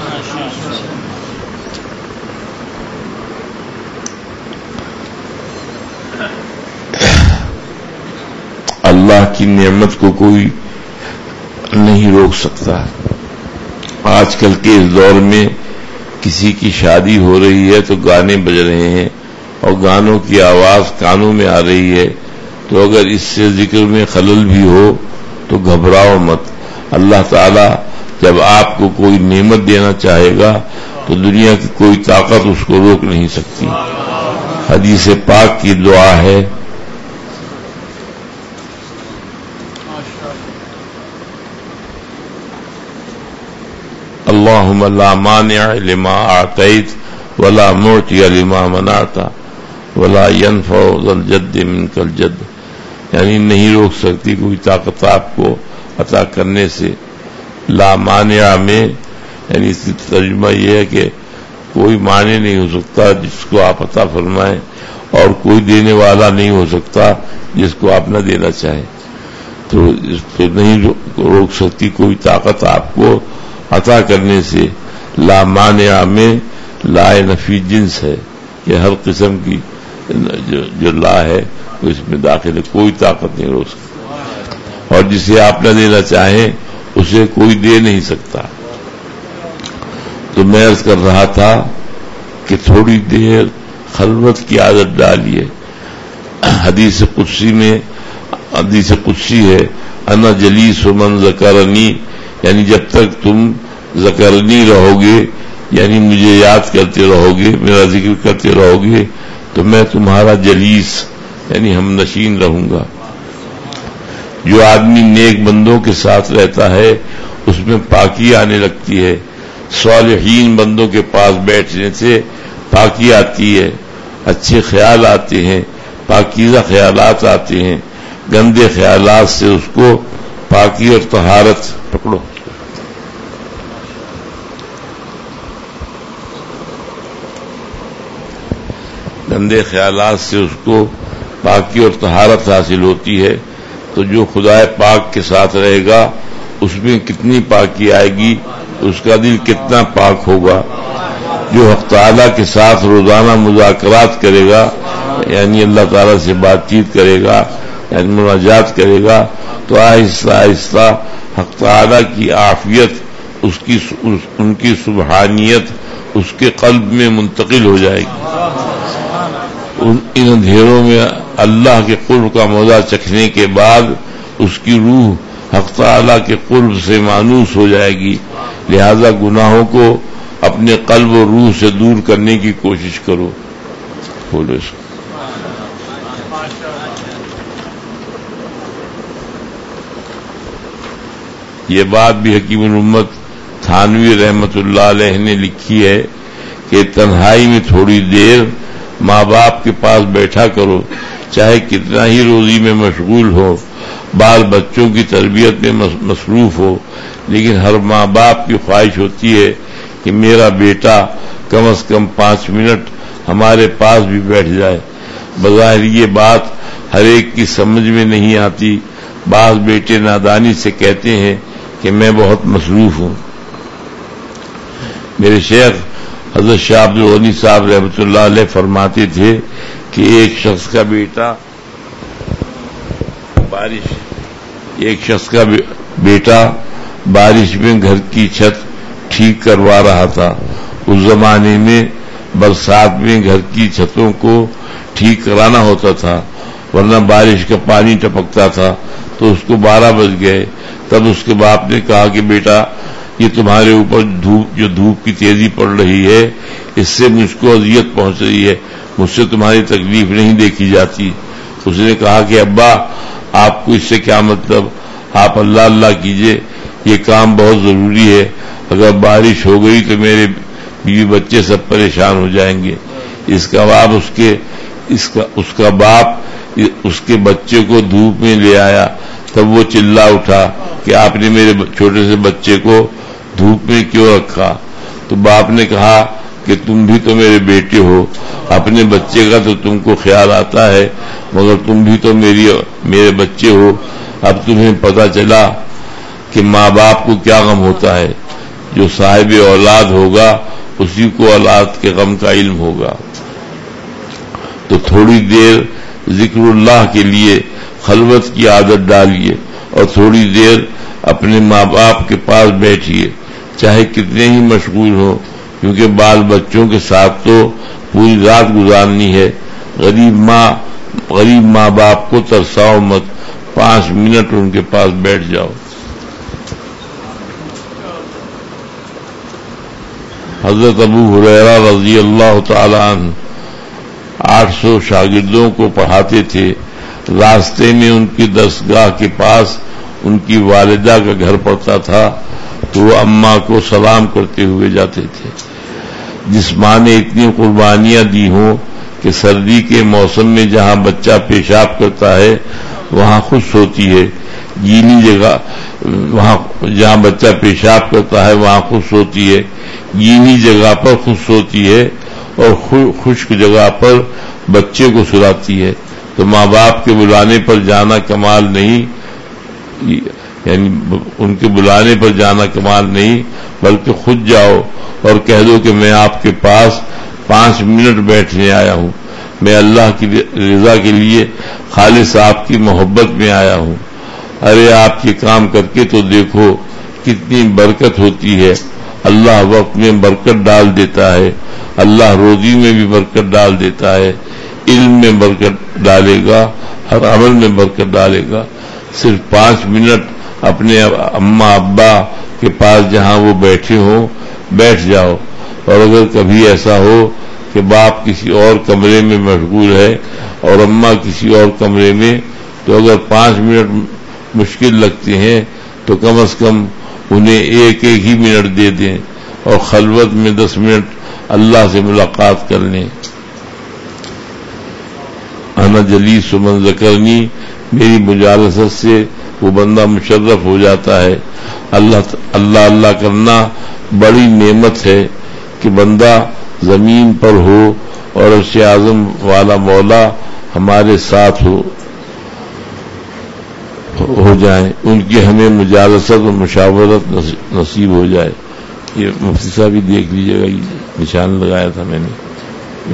اللہ کی نعمت کو کوئی نہیں روک سکتا۔ آج کل کے اس دور میں کسی کی شادی ہو رہی ہے تو گانے بج رہے ہیں اور گانوں کی آواز کانوں میں آ رہی ہے، تو اگر اس سے ذکر میں خلل بھی ہو تو گھبراؤ مت۔ اللہ تعالی جب آپ کو کوئی نعمت دینا چاہے گا تو دنیا کی کوئی طاقت اس کو روک نہیں سکتی۔ حدیث پاک کی دعا ہے، اللہم لا مانع لما اعطیت ولا معطی لما منعت ولا ينفع ذا الجد منک الجد، یعنی نہیں روک سکتی کوئی طاقت آپ کو عطا کرنے سے۔ لا مانع میں یعنی اس کی ترجمہ یہ ہے کہ کوئی مانع نہیں ہو سکتا جس کو آپ عطا فرمائیں، اور کوئی دینے والا نہیں ہو سکتا جس کو آپ نہ دینا چاہیں، تو اس کو نہیں روک سکتی کوئی طاقت آپ کو عطا کرنے سے۔ لا مانع میں لا نفی جنس ہے کہ ہر قسم کی جو, جو لا ہے وہ اس میں داخل ہے، کوئی طاقت نہیں روک سکتی، اور جسے آپ نہ دینا چاہیں اسے کوئی دے نہیں سکتا۔ تو میں عرض کر رہا تھا کہ تھوڑی دیر خلوت کی عادت ڈالیے۔ حدیث قدسی میں حدیث قدسی ہے، انا جلیس من ذکرنی، یعنی جب تک تم ذکرنی رہو گے یعنی مجھے یاد کرتے رہو گے، میرا ذکر کرتے رہو گے، تو میں تمہارا جلیس یعنی ہم نشین رہوں گا۔ جو آدمی نیک بندوں کے ساتھ رہتا ہے اس میں پاکی آنے لگتی ہے، صالحین بندوں کے پاس بیٹھنے سے پاکی آتی ہے، اچھے خیال آتے ہیں، پاکیزہ خیالات آتے ہیں، گندے خیالات سے اس کو پاکی اور طہارت پکڑو۔ گندے خیالات سے اس کو پاکی اور طہارت حاصل ہوتی ہے، تو جو خدا پاک کے ساتھ رہے گا اس میں کتنی پاکی آئے گی، اس کا دل کتنا پاک ہوگا۔ جو حق تعالیٰ کے ساتھ روزانہ مذاکرات کرے گا یعنی اللہ تعالیٰ سے بات چیت کرے گا یعنی مناجات کرے گا، تو آہستہ آہستہ حق تعالیٰ کی عافیت، اس کی ان کی سبحانیت اس کے قلب میں منتقل ہو جائے گی۔ ان اندھیروں میں اللہ کے قرب کا مزہ چکھنے کے بعد اس کی روح حق تعالیٰ کے قرب سے مانوس ہو جائے گی۔ لہذا گناہوں کو اپنے قلب و روح سے دور کرنے کی کوشش کرو۔ بولو اس کو۔ یہ بات بھی حکیم الامت تھانوی رحمت اللہ علیہ نے لکھی ہے کہ تنہائی میں تھوڑی دیر ماں باپ کے پاس بیٹھا کرو، چاہے کتنا ہی روزی میں مشغول ہو، بال بچوں کی تربیت میں مصروف ہو، لیکن ہر ماں باپ کی خواہش ہوتی ہے کہ میرا بیٹا کم از کم پانچ منٹ ہمارے پاس بھی بیٹھ جائے۔ بظاہر یہ بات ہر ایک کی سمجھ میں نہیں آتی، بعض بیٹے نادانی سے کہتے ہیں کہ میں بہت مصروف ہوں۔ میرے شیخ حضرت شاہ عبد الغنی صاحب رحمۃ اللہ علیہ فرماتے تھے کہ ایک شخص کا بیٹا بارش ایک شخص کا بیٹا بارش میں گھر کی چھت ٹھیک کروا رہا تھا۔ اس زمانے میں برسات میں گھر کی چھتوں کو ٹھیک کرانا ہوتا تھا، ورنہ بارش کا پانی ٹپکتا تھا، تو اس کو بارہ بج گئے۔ تب اس کے باپ نے کہا کہ بیٹا یہ تمہارے اوپر دھوپ جو دھوپ کی تیزی پڑ رہی ہے اس سے مجھ کو اذیت پہنچ رہی ہے، مجھ سے تمہاری تکلیف نہیں دیکھی جاتی۔ اس نے کہا کہ ابا آپ کو اس سے کیا مطلب، آپ اللہ اللہ کیجئے، یہ کام بہت ضروری ہے، اگر بارش ہو گئی تو میرے بیوی بچے سب پریشان ہو جائیں گے۔ اس کا باپ اس کے اس کا اس کا باپ اس کے بچے کو دھوپ میں لے آیا، تب وہ چلا اٹھا کہ آپ نے میرے چھوٹے سے بچے کو دھوپ میں کیوں رکھا؟ تو باپ نے کہا کہ تم بھی تو میرے بیٹے ہو، اپنے بچے کا تو تم کو خیال آتا ہے، مگر تم بھی تو میری میرے بچے ہو۔ اب تمہیں پتہ چلا کہ ماں باپ کو کیا غم ہوتا ہے، جو صاحب اولاد ہوگا اسی کو اولاد کے غم کا علم ہوگا۔ تو تھوڑی دیر ذکر اللہ کے لیے خلوت کی عادت ڈالیے اور تھوڑی دیر اپنے ماں باپ کے پاس بیٹھیے، چاہے کتنے ہی مشغول ہوں، کیونکہ بال بچوں کے ساتھ تو پوری رات گزارنی ہے۔ غریب ماں غریب ماں باپ کو ترساؤ مت، پانچ منٹ ان کے پاس بیٹھ جاؤ۔ حضرت ابو ہریرہ رضی اللہ تعالی عنہ آٹھ سو شاگردوں کو پڑھاتے تھے، راستے میں ان کی درسگاہ کے پاس ان کی والدہ کا گھر پڑتا تھا تو وہ اماں کو سلام کرتے ہوئے جاتے تھے۔ جس ماں نے اتنی قربانیاں دی ہوں کہ سردی کے موسم میں جہاں بچہ پیشاب کرتا ہے وہاں خوش ہوتی ہے، گیلی جگہ وہاں جہاں بچہ پیشاب کرتا ہے وہاں خوش ہوتی ہے، گیلی جگہ پر خوش ہوتی ہے اور خشک جگہ پر بچے کو سلاتی ہے، تو ماں باپ کے بلانے پر جانا کمال نہیں، یعنی ان کے بلانے پر جانا کمال نہیں، بلکہ خود جاؤ اور کہہ دو کہ میں آپ کے پاس پانچ منٹ بیٹھنے آیا ہوں، میں اللہ کی رضا کے لیے خالص آپ کی محبت میں آیا ہوں۔ ارے آپ یہ کام کر کے تو دیکھو کتنی برکت ہوتی ہے، اللہ وقت میں برکت ڈال دیتا ہے، اللہ روزی میں بھی برکت ڈال دیتا ہے، علم میں برکت ڈالے گا، ہر عمل میں برکت ڈالے گا۔ صرف پانچ منٹ اپنے اماں ابا کے پاس جہاں وہ بیٹھے ہوں بیٹھ جاؤ، اور اگر کبھی ایسا ہو کہ باپ کسی اور کمرے میں مشغول ہے اور اماں کسی اور کمرے میں، تو اگر پانچ منٹ مشکل لگتے ہیں تو کم از کم انہیں ایک ایک ہی منٹ دے دیں اور خلوت میں دس منٹ اللہ سے ملاقات کر لیں۔ انا جلیس من ذکرنی، میری مجالست سے وہ بندہ مشرف ہو جاتا ہے۔ اللہ اللہ اللہ کرنا بڑی نعمت ہے کہ بندہ زمین پر ہو اور عرش اعظم والا مولا ہمارے ساتھ ہو ہو جائیں، ان کی ہمیں مجالست اور مشاورت نصیب ہو جائے۔ یہ مفتی صاحب بھی دیکھ لیجیے گا، یہ نشان لگایا تھا میں نے،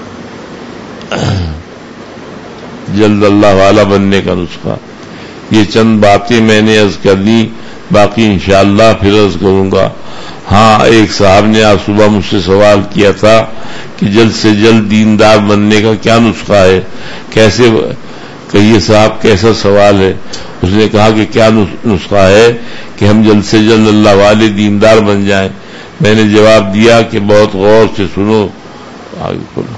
جلد اللہ والا بننے کا نسخہ۔ یہ چند باتیں میں نے عرض کر دی، باقی انشاءاللہ پھر عرض کروں گا۔ ہاں، ایک صاحب نے آج صبح مجھ سے سوال کیا تھا کہ جلد سے جلد دیندار بننے کا کیا نسخہ ہے، کیسے کہیے صاحب کیسا سوال ہے؟ اس نے کہا کہ کیا نسخہ ہے کہ ہم جلد سے جلد اللہ والے دیندار بن جائیں؟ میں نے جواب دیا کہ بہت غور سے سنو، آگے کھولو۔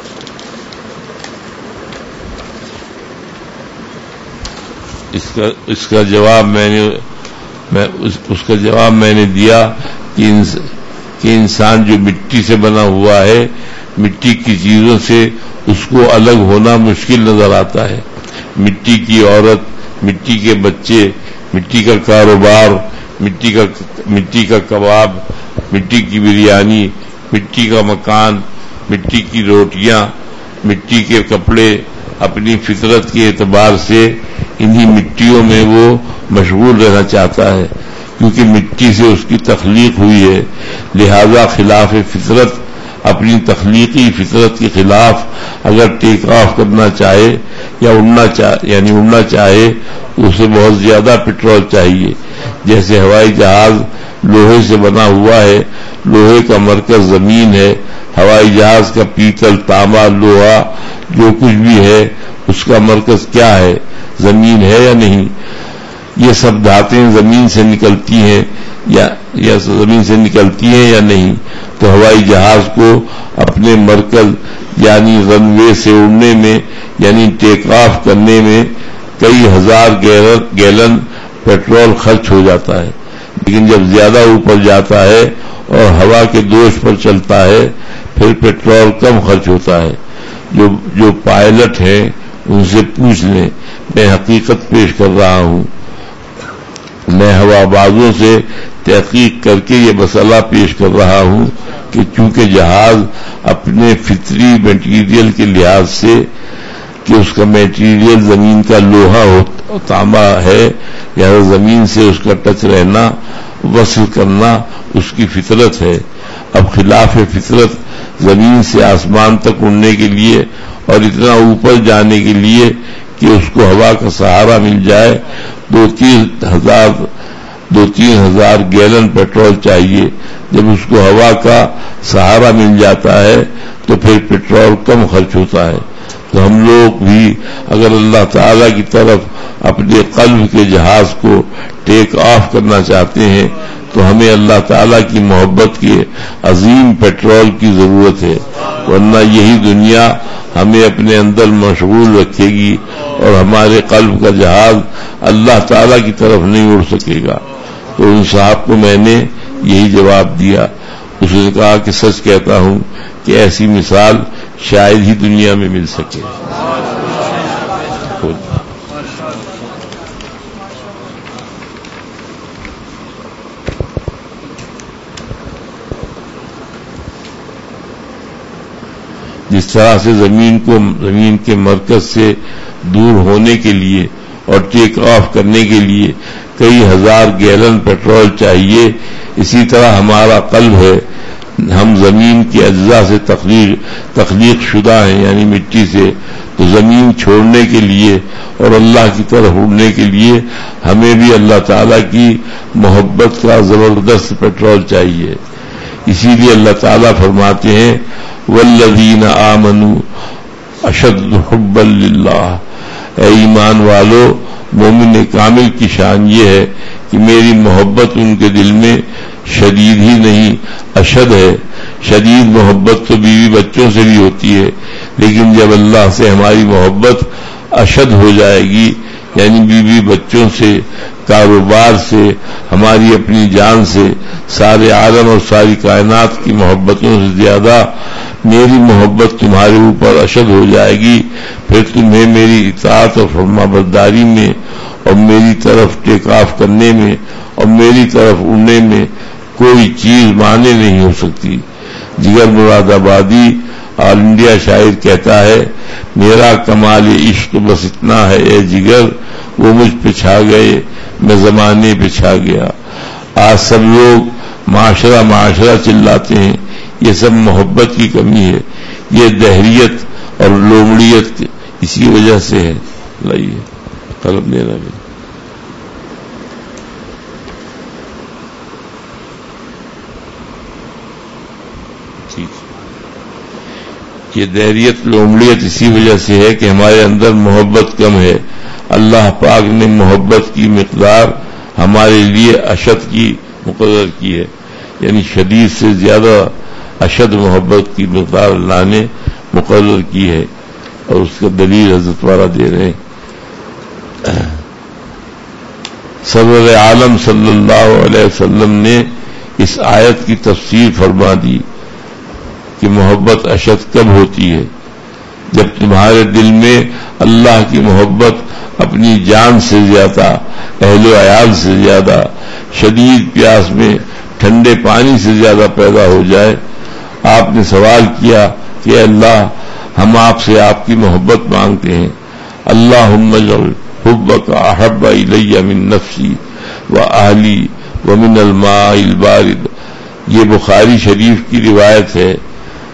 اس کا اس کا جواب میں نے میں اس, اس کا جواب میں نے دیا کہ, انس, کہ انسان جو مٹی سے بنا ہوا ہے، مٹی کی چیزوں سے اس کو الگ ہونا مشکل نظر آتا ہے۔ مٹی کی عورت، مٹی کے بچے، مٹی کا کاروبار، مٹی کا مٹی کا کباب، مٹی کی بریانی، مٹی کا مکان، مٹی کی روٹیاں، مٹی کے کپڑے، اپنی فطرت کے اعتبار سے انہی مٹیوں میں وہ مشغول رہنا چاہتا ہے، کیونکہ مٹی سے اس کی تخلیق ہوئی ہے، لہذا خلاف فطرت اپنی تخلیقی فطرت کے خلاف اگر ٹیک آف کرنا چاہے یا اڑنا چاہے یعنی اڑنا چاہے تو اسے بہت زیادہ پیٹرول چاہیے. جیسے ہوائی جہاز لوہے سے بنا ہوا ہے، لوہے کا مرکز زمین ہے، ہوائی جہاز کا پیتل، تانبا، لوہا جو کچھ بھی ہے اس کا مرکز کیا ہے؟ زمین ہے یا نہیں؟ یہ سب دھاتیں زمین سے نکلتی ہیں یا یا زمین سے نکلتی ہیں یا نہیں؟ تو ہوائی جہاز کو اپنے مرکز یعنی رن وے سے اڑنے میں یعنی ٹیک آف کرنے میں کئی ہزار گیلن پیٹرول خرچ ہو جاتا ہے. لیکن جب زیادہ اوپر جاتا ہے اور ہوا کے دوش پر چلتا ہے پھر پیٹرول کم خرچ ہوتا ہے. جو جو پائلٹ ہیں ان سے پوچھ لیں، میں حقیقت پیش کر رہا ہوں. میں ہوا بازوں سے تحقیق کر کے یہ مسئلہ پیش کر رہا ہوں کہ چونکہ جہاز اپنے فطری میٹیریل کے لحاظ سے کہ اس کا میٹیریل زمین کا لوہا ہو تانبا ہے، لہذا زمین سے اس کا ٹچ رہنا، وصل کرنا اس کی فطرت ہے. اب خلاف فطرت زمین سے آسمان تک اڑنے کے لیے اور اتنا اوپر جانے کے لیے کہ اس کو ہوا کا سہارا مل جائے دو تین ہزار دو تین ہزار گیلن پیٹرول چاہیے. جب اس کو ہوا کا سہارا مل جاتا ہے تو پھر پیٹرول کم خرچ ہوتا ہے. تو ہم لوگ بھی اگر اللہ تعالی کی طرف اپنے قلب کے جہاز کو ٹیک آف کرنا چاہتے ہیں تو ہمیں اللہ تعالی کی محبت کے عظیم پیٹرول کی ضرورت ہے، ورنہ یہی دنیا ہمیں اپنے اندر مشغول رکھے گی اور ہمارے قلب کا جہاز اللہ تعالی کی طرف نہیں اڑ سکے گا. تو ان صاحب کو میں نے یہی جواب دیا. اس نے کہا کہ سچ کہتا ہوں کہ ایسی مثال شاید ہی دنیا میں مل سکے. جس طرح سے زمین کو زمین کے مرکز سے دور ہونے کے لیے اور ٹیک آف کرنے کے لیے کئی ہزار گیلن پیٹرول چاہیے، اسی طرح ہمارا قلب ہے. ہم زمین کے اجزاء سے تخلیق تخلیق شدہ ہیں یعنی مٹی سے، تو زمین چھوڑنے کے لیے اور اللہ کی طرف اڑنے کے لیے ہمیں بھی اللہ تعالیٰ کی محبت کا زبردست پیٹرول چاہیے. اسی لیے اللہ تعالیٰ فرماتے ہیں والذین آمنوا اشد حبا للہ، اے ایمان والو، مومن کامل کی شان یہ ہے کہ میری محبت ان کے دل میں شدید ہی نہیں اشد ہے. شدید محبت تو بیوی بچوں سے بھی ہوتی ہے، لیکن جب اللہ سے ہماری محبت اشد ہو جائے گی یعنی بیوی بچوں سے، کاروبار سے، ہماری اپنی جان سے، سارے عالم اور ساری کائنات کی محبتوں سے زیادہ میری محبت تمہارے اوپر اشد ہو جائے گی، پھر تمہیں میری اطاعت اور فرما برداری میں اور میری طرف ٹیک آف کرنے میں اور میری طرف اڑنے میں کوئی چیز مانے نہیں ہو سکتی. جگر مراد آبادی آل انڈیا شاعر کہتا ہے میرا کمال عشق بس اتنا ہے اے جگر، وہ مجھ پہ چھا گئے میں زمانے پہ چھا گیا. آج سب لوگ معاشرہ معاشرہ چلاتے ہیں، یہ سب محبت کی کمی ہے، یہ دہریت اور لومڑیت اسی وجہ سے ہے. لائیے قلم دینا بھی یہ دہریت لومڑیت اسی وجہ سے ہے کہ ہمارے اندر محبت کم ہے. اللہ پاک نے محبت کی مقدار ہمارے لیے اشد کی مقرر کی ہے، یعنی شدید سے زیادہ اشد محبت کی مقدار اللہ نے مقرر کی ہے، اور اس کا دلیل حضرت والا دے رہے ہیں. سرور عالم صلی اللہ علیہ وسلم نے اس آیت کی تفسیر فرما دی کہ محبت اشد کب ہوتی ہے؟ جب تمہارے دل میں اللہ کی محبت اپنی جان سے زیادہ، اہل و عیال سے زیادہ، شدید پیاس میں ٹھنڈے پانی سے زیادہ پیدا ہو جائے. آپ نے سوال کیا کہ اللہ ہم آپ سے آپ کی محبت مانگتے ہیں. اللہم اجعل حبک احب الی من نفسی و اہلی و من الماء البارد. یہ بخاری شریف کی روایت ہے.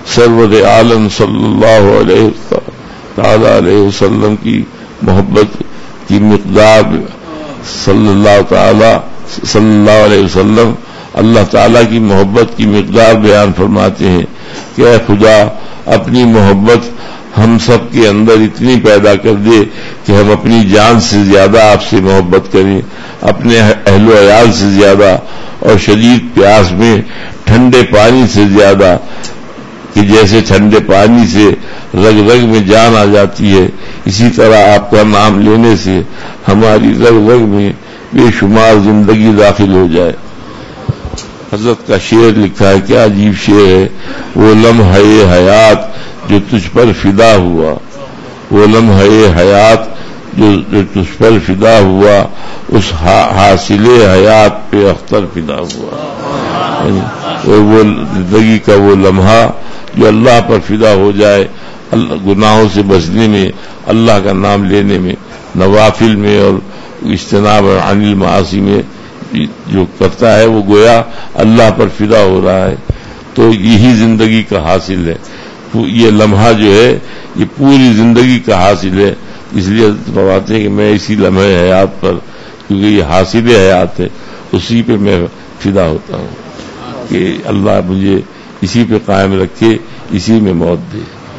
سرور عالم صلی اللہ علیہ تعالی علیہ وسلم کی محبت کی مقدار صلی اللہ تعالی صلی اللہ علیہ وسلم اللہ تعالیٰ کی محبت کی مقدار بیان فرماتے ہیں کہ اے خدا اپنی محبت ہم سب کے اندر اتنی پیدا کر دے کہ ہم اپنی جان سے زیادہ آپ سے محبت کریں، اپنے اہل و عیال سے زیادہ، اور شدید پیاس میں ٹھنڈے پانی سے زیادہ، کہ جیسے ٹھنڈے پانی سے رگ رگ میں جان آ جاتی ہے، اسی طرح آپ کا نام لینے سے ہماری رگ رگ میں بے شمار زندگی داخل ہو جائے۔ حضرت کا شعر لکھا ہے، کیا عجیب شعر ہے، وہ لمحہ حیات جو تجھ پر فدا ہوا، وہ لمحہ حیات جو تجھ پر فدا ہوا، اس حاصل حیات پہ اختر فدا ہوا۔ اور وہ زندگی کا وہ لمحہ جو اللہ پر فدا ہو جائے، گناہوں سے بچنے میں، اللہ کا نام لینے میں، نوافل میں اور اجتناب عن المعاصی میں جو کرتا ہے، وہ گویا اللہ پر فدا ہو رہا ہے۔ تو یہی زندگی کا حاصل ہے، یہ لمحہ جو ہے یہ پوری زندگی کا حاصل ہے۔ اس لیے فرماتے ہیں کہ میں اسی لمحہ حیات پر، کیونکہ یہ حاصل حیات ہے، اسی پہ میں فدا ہوتا ہوں کہ اللہ مجھے اسی پہ قائم رکھے، اسی میں موت دے۔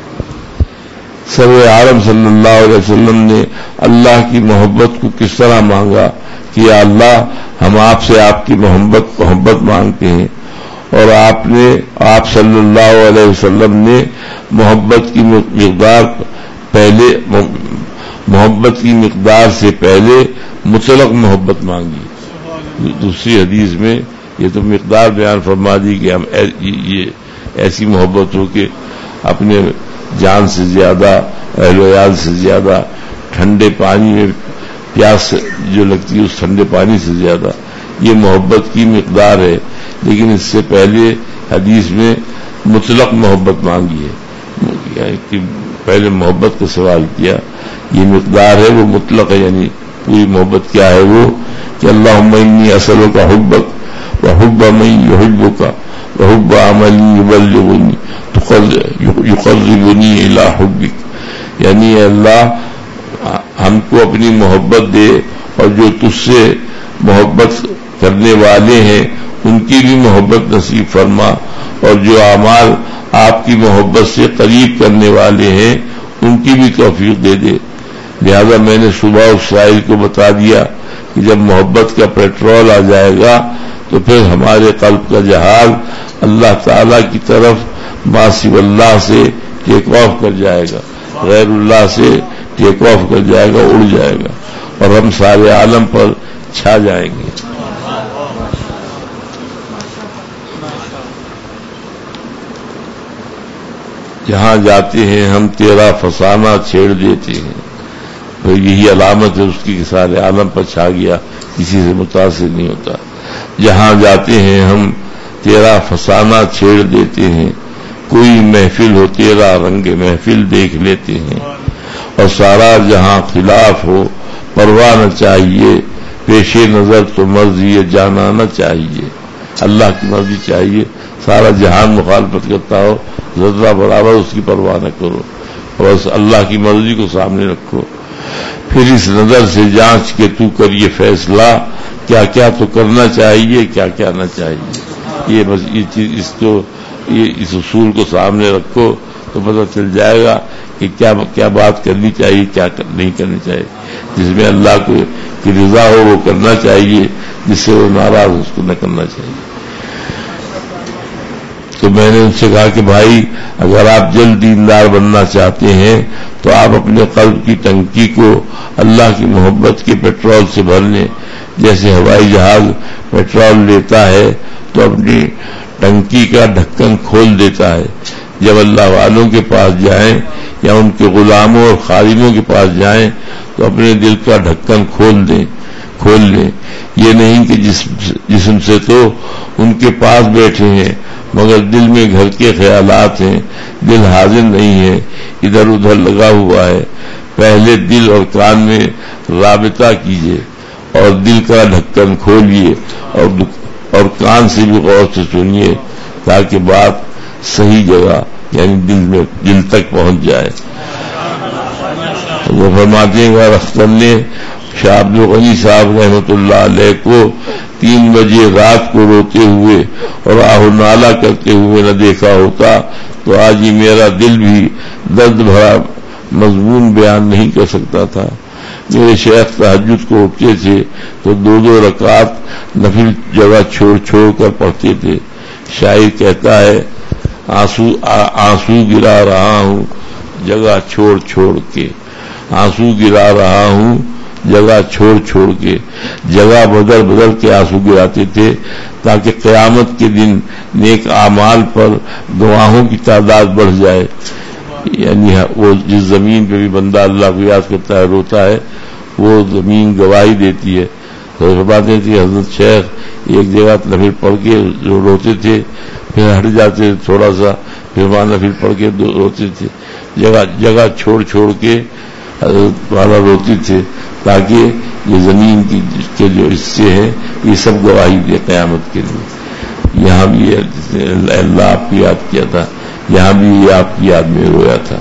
سرور عالم صلی اللہ علیہ وسلم نے اللہ کی محبت کو کس طرح مانگا کہ یا اللہ ہم آپ سے آپ کی محبت محبت مانگتے ہیں، اور آپ نے آپ صلی اللہ علیہ وسلم نے محبت کی مقدار پہلے محبت کی مقدار سے پہلے مطلق محبت مانگی۔ دوسری حدیث میں یہ تو مقدار بیان فرما دی کہ ہم یہ ایسی محبت ہو کہ اپنے جان سے زیادہ، اہل و عیال سے زیادہ، ٹھنڈے پانی میں پیاس جو لگتی ہے اس ٹھنڈے پانی سے زیادہ، یہ محبت کی مقدار ہے۔ لیکن اس سے پہلے حدیث میں مطلق محبت مانگی ہے کہ پہلے محبت کا سوال کیا، یہ مقدار ہے وہ مطلق ہے، یعنی پوری محبت کیا ہے وہ کہ اللہم انی اسألک حبک وحب من یحبک وحب عمل یبلغنی یقربنی الی حبک، یعنی اللہ ہم کو اپنی محبت دے، اور جو تجھ سے محبت کرنے والے ہیں ان کی بھی محبت نصیب فرما، اور جو اعمال آپ کی محبت سے قریب کرنے والے ہیں ان کی بھی توفیق دے دے۔ لہذا میں نے صبح اس شاعر کو بتا دیا کہ جب محبت کا پیٹرول آ جائے گا تو پھر ہمارے قلب کا جہاز اللہ تعالی کی طرف ما سوی اللہ سے ٹیک آف کر جائے گا، غیر اللہ سے ٹیک آف کر جائے گا، اڑ جائے گا، اور ہم سارے عالم پر چھا جائیں گے۔ جہاں جاتے ہیں ہم تیرا فسانہ چھیڑ دیتے ہیں، تو یہی علامت ہے اس کی کہ سارے عالم پر چھا گیا، کسی سے متاثر نہیں ہوتا۔ جہاں جاتے ہیں ہم تیرا فسانہ چھیڑ دیتے ہیں، کوئی محفل ہو تیرا رنگ محفل دیکھ لیتے ہیں، اور سارا جہاں خلاف ہو پرواہ نہ چاہیے، پیش نظر تو مرضی جانا نہ چاہیے۔ اللہ کی مرضی چاہیے، سارا جہان مخالفت کرتا ہو ذرہ برابر اس کی پرواہ نہ کرو، اور اللہ کی مرضی کو سامنے رکھو۔ پھر اس نظر سے جانچ کے تو کر یہ فیصلہ، کیا کیا تو کرنا چاہیے، کیا کیا نہ چاہیے۔ یہ بس یہ چیز اس کو یہ اس اصول کو سامنے رکھو تو پتہ چل جائے گا کہ کیا کیا بات کرنی چاہیے، کیا نہیں کرنی چاہیے۔ جس میں اللہ کو کی رضا ہو وہ کرنا چاہیے، جس سے وہ ناراض ہو اس کو نہ کرنا چاہیے۔ تو میں نے ان سے کہا کہ بھائی اگر آپ جلد دیندار بننا چاہتے ہیں تو آپ اپنے قلب کی ٹنکی کو اللہ کی محبت کے پیٹرول سے بھر لیں۔ جیسے ہوائی جہاز پیٹرول لیتا ہے تو اپنی ٹنکی کا ڈھکن کھول دیتا ہے، جب اللہ والوں کے پاس جائیں یا ان کے غلاموں اور خادموں کے پاس جائیں تو اپنے دل کا ڈھکن کھول دیں کھول لیں یہ نہیں کہ جسم جسم سے تو ان کے پاس بیٹھے ہیں مگر دل میں گھر کے خیالات ہیں، دل حاضر نہیں ہے، ادھر ادھر لگا ہوا ہے۔ پہلے دل اور کان میں رابطہ کیجیے اور دل کا ڈھکن کھولیے اور اور کان سے بھی غور سے سنیے تاکہ بات صحیح جگہ یعنی دل میں دل تک پہنچ جائے. وہ فرماتے ہیں کہ اختر نے شاہ عبد الغنی صاحب رحمۃ اللہ علیہ کو تین بجے رات کو روتے ہوئے اور آہ نالہ کرتے ہوئے نہ دیکھا ہوتا تو آج ہی میرا دل بھی درد بھرا مضمون بیان نہیں کر سکتا تھا. میرے شیخ تہجد کو اٹھتے تھے تو دو دو رکعت نفل جگہ چھوڑ چھوڑ کر پڑھتے تھے. شاعر کہتا ہے آنسو آنسو گرا رہا ہوں جگہ چھوڑ چھوڑ کے، آنسو گرا رہا ہوں جگہ چھوڑ چھوڑ کے. جگہ بدل بدل کے آنسو گراتے تھے تاکہ قیامت کے دن نیک اعمال پر گواہوں کی تعداد بڑھ جائے. یعنی وہ جس زمین پہ بھی بندہ اللہ کو یاد کرتا ہے روتا ہے وہ زمین گواہی دیتی ہے. باتیں تھی حضرت شیخ ایک جگہ نفل پڑھ کے جو روتے تھے پھر ہٹ جاتے تھوڑا سا پھر وہاں نفل پڑھ کے روتے تھے. جگہ جگہ چھوڑ چھوڑ کے حضرت والا روتے تھے تاکہ یہ زمین کی کے جو حصے ہیں یہ سب گواہی دے قیامت کے لیے. یہاں بھی اللہ آپ کو یاد کیا تھا، یہاں بھی یہ آپ کی یاد میں رویا تھا.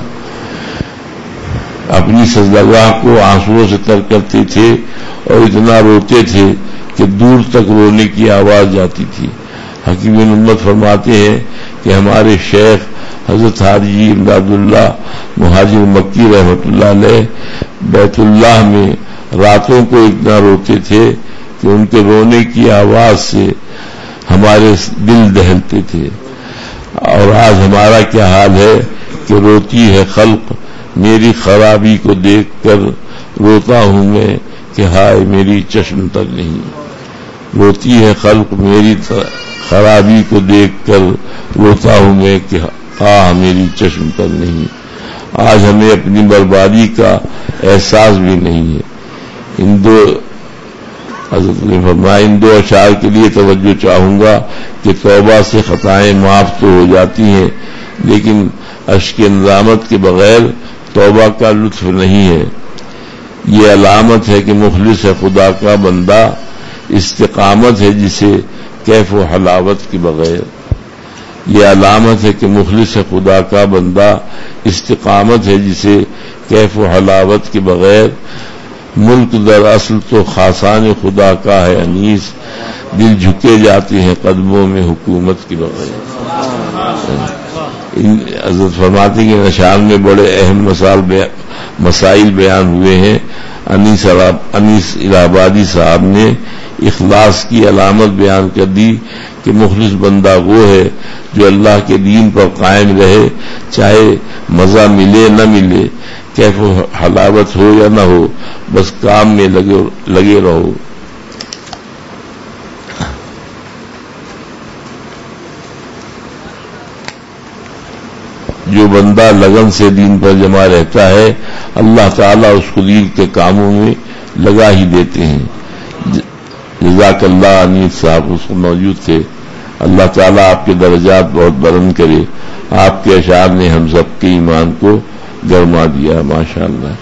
اپنی سجدگاہ کو آنسوؤں سے تر کرتے تھے اور اتنا روتے تھے کہ دور تک رونے کی آواز جاتی تھی. حکیم امت فرماتے ہیں کہ ہمارے شیخ حضرت حاجی امداد اللہ مہاجر مکی رحمۃ اللہ علیہ بیت اللہ میں راتوں کو اتنا روتے تھے کہ ان کے رونے کی آواز سے ہمارے دل دہلتے تھے. اور آج ہمارا کیا حال ہے کہ روتی ہے خلق میری خرابی کو دیکھ کر، روتا ہوں میں کہ ہائے میری چشم تک نہیں. روتی ہے خلق میری خرابی کو دیکھ کر، روتا ہوں میں کہ آہ میری چشم تک نہیں. آج ہمیں اپنی بربادی کا احساس بھی نہیں ہے. ان دو حضرت نے فرمایا ان دو اشعار کے لیے توجہ چاہوں گا کہ توبہ سے خطائیں معاف تو ہو جاتی ہیں لیکن اشک ندامت کے بغیر توبہ کا لطف نہیں ہے. یہ علامت ہے کہ مخلص ہے خدا کا بندہ، استقامت ہے جسے کیف و حلاوت کے بغیر. یہ علامت ہے کہ مخلص ہے خدا کا بندہ، استقامت ہے جسے کیف و حلاوت کے بغیر. ملک در اصل تو خاصان خدا کا ہے انیس، دل جھکے جاتے ہیں قدموں میں حکومت کے بغیر. حضرت فرماتے کہ اشعار میں بڑے اہم مسائل بیان ہوئے ہیں. انیس انیس الہ آبادی صاحب نے اخلاص کی علامت بیان کر دی کہ مخلص بندہ وہ ہے جو اللہ کے دین پر قائم رہے چاہے مزہ ملے نہ ملے، کیف و حلاوت ہو یا نہ ہو، بس کام میں لگے لگے رہو. جو بندہ لگن سے دین پر جمع رہتا ہے اللہ تعالیٰ اس کو دین کے کاموں میں لگا ہی دیتے ہیں. جزاک اللہ انیس صاحب اس کو موجود تھے. اللہ تعالیٰ آپ کے درجات بہت بلند کرے. آپ کے اشعار نے ہم سب کے ایمان کو گرما دیا ماشاء اللہ.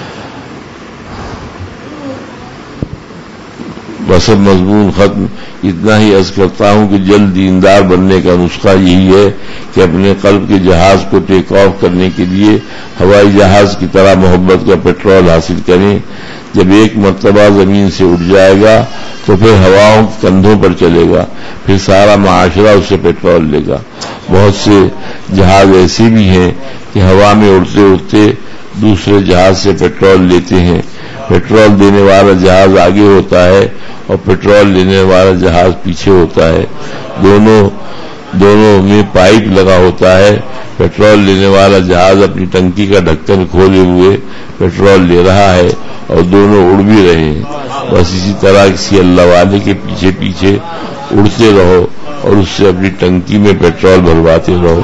بس اب مضمون ختم. اتنا ہی عرض کرتا ہوں کہ جلد دیندار بننے کا نسخہ یہی ہے کہ اپنے قلب کے جہاز کو ٹیک آف کرنے کے لیے ہوائی جہاز کی طرح محبت کا پیٹرول حاصل کریں. جب ایک مرتبہ زمین سے اٹھ جائے گا تو پھر ہواؤں کے کندھوں پر چلے گا، پھر سارا معاشرہ اس سے پیٹرول لے گا. بہت سے جہاز ایسے بھی ہیں کہ ہوا میں اڑتے اڑتے دوسرے جہاز سے پیٹرول لیتے ہیں. پیٹرول دینے والا جہاز آگے ہوتا ہے اور پیٹرول لینے والا جہاز پیچھے ہوتا ہے. دونوں دونوں میں پائپ لگا ہوتا ہے. پیٹرول لینے والا جہاز اپنی ٹنکی کا ڈھکن کھولے ہوئے پیٹرول لے رہا ہے اور دونوں اڑ بھی رہے ہیں. بس اسی طرح کسی اللہ والے کے پیچھے پیچھے اڑتے رہو اور اس سے اپنی ٹنکی میں پیٹرول بھرواتے رہو.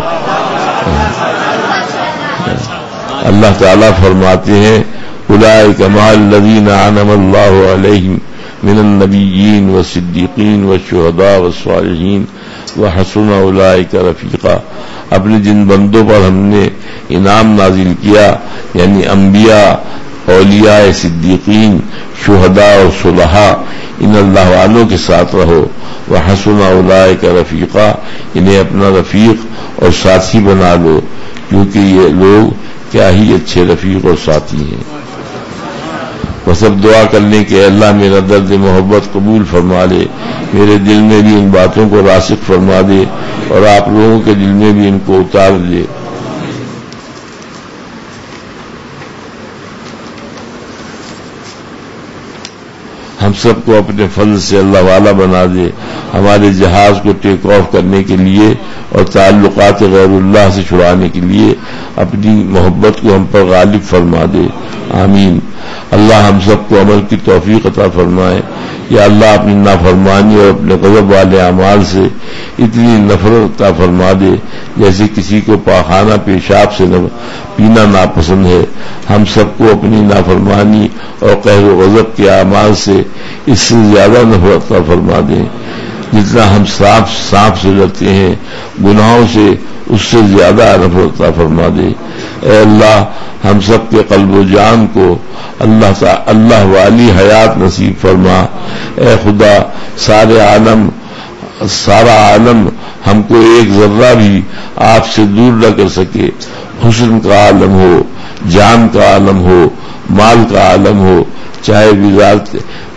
اللہ تعالیٰ فرماتے ہیں اولئک مع الذین انعم اللہ علیہم من النبیین والصدیقین والشہداء والصالحین وحسن اولئک رفیقا. اپنے جن بندوں پر ہم نے انعام نازل کیا یعنی انبیاء اولیاء صدیقین شہداء اور صلحاء ان اللہ والوں کے ساتھ رہو وحسن اولئک رفیقا انہیں اپنا رفیق اور ساتھی بنا لو کیونکہ یہ لوگ کیا ہی اچھے رفیق اور ساتھی ہیں. بس اب دعا کرنے کے اللہ میرا درد محبت قبول فرما لے, میرے دل میں بھی ان باتوں کو راسخ فرما دے اور آپ لوگوں کے دل میں بھی ان کو اتار دے. ہم سب کو اپنے فضل سے اللہ والا بنا دے, ہمارے جہاز کو ٹیک آف کرنے کے لیے اور تعلقات غیر اللہ سے چھڑانے کے لیے اپنی محبت کو ہم پر غالب فرما دے. آمین. اللہ ہم سب کو عمل کی توفیق عطا فرمائے. یا اللہ اپنی نافرمانی اور اپنے غضب والے اعمال سے اتنی نفرت عطا فرما دے جیسے کسی کو پاخانہ پیشاب سے پینا ناپسند ہے. ہم سب کو اپنی نافرمانی اور قہر و غضب کے اعمال سے اس سے زیادہ نفرت عطا فرما دے. جتنا ہم سانپ سانپ سے ڈرتے ہیں گناہوں سے اس سے زیادہ نفرت عطا فرما دے. اے اللہ ہم سب کے قلب و جان کو اللہ اللہ والی حیات نصیب فرما. اے خدا سارے عالم سارا عالم ہم کو ایک ذرہ بھی آپ سے دور نہ کر سکے. حسن کا عالم ہو, جان کا عالم ہو, مال کا عالم ہو, چاہے وزارت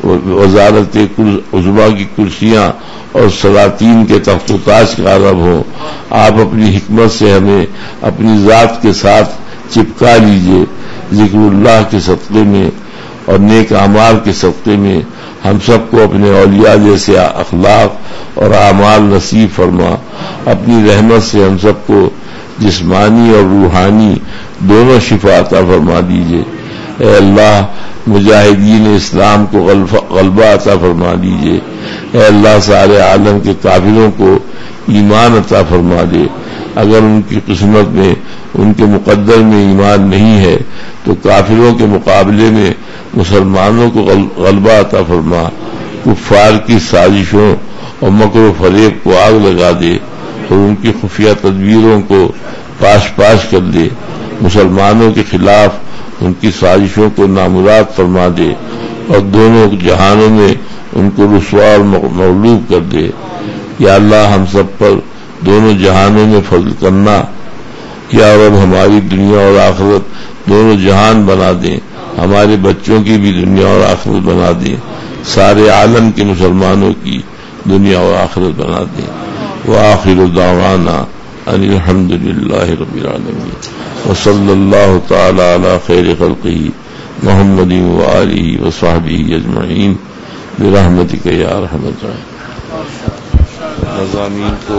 وزارت عظما کی کرسیاں اور سلاطین کے تخت و تاج کا عالم ہو, آپ اپنی حکمت سے ہمیں اپنی ذات کے ساتھ چپکا لیجئے. ذکر اللہ کے صدقے میں اور نیک اعمال کے صدقے میں ہم سب کو اپنے اولیاء جیسے اخلاق اور اعمال نصیب فرما. اپنی رحمت سے ہم سب کو جسمانی اور روحانی دونوں شفا عطا فرما دیجئے. اے اللہ مجاہدین اسلام کو غلبہ عطا فرما دیجئے. اے اللہ سارے عالم کے کافروں کو ایمان عطا فرما دے. اگر ان کی قسمت میں ان کے مقدر میں ایمان نہیں ہے تو کافروں کے مقابلے میں مسلمانوں کو غلبہ عطا فرما. کفار کی سازشوں اور مکر و فریب کو آگ لگا دے اور ان کی خفیہ تدبیروں کو پاش پاش کر دے. مسلمانوں کے خلاف ان کی سازشوں کو نامراد فرما دے اور دونوں جہانوں میں ان کو رسوا اور مغلوب کر دے. یا اللہ ہم سب پر دونوں جہانوں میں فضل کرنا. یا رب ہماری دنیا اور آخرت دونوں جہان بنا دیں, ہمارے بچوں کی بھی دنیا اور آخرت بنا دیں, سارے عالم کے مسلمانوں کی دنیا اور آخرت بنا دیں. وآخر دعوانا ان الحمد للہ رب العالمین وصلی اللہ تعالی علی خیر خلقہ محمد وآلہ وصحبہ اجمعین برحمتک یا ارحم الراحمین. مضامین کو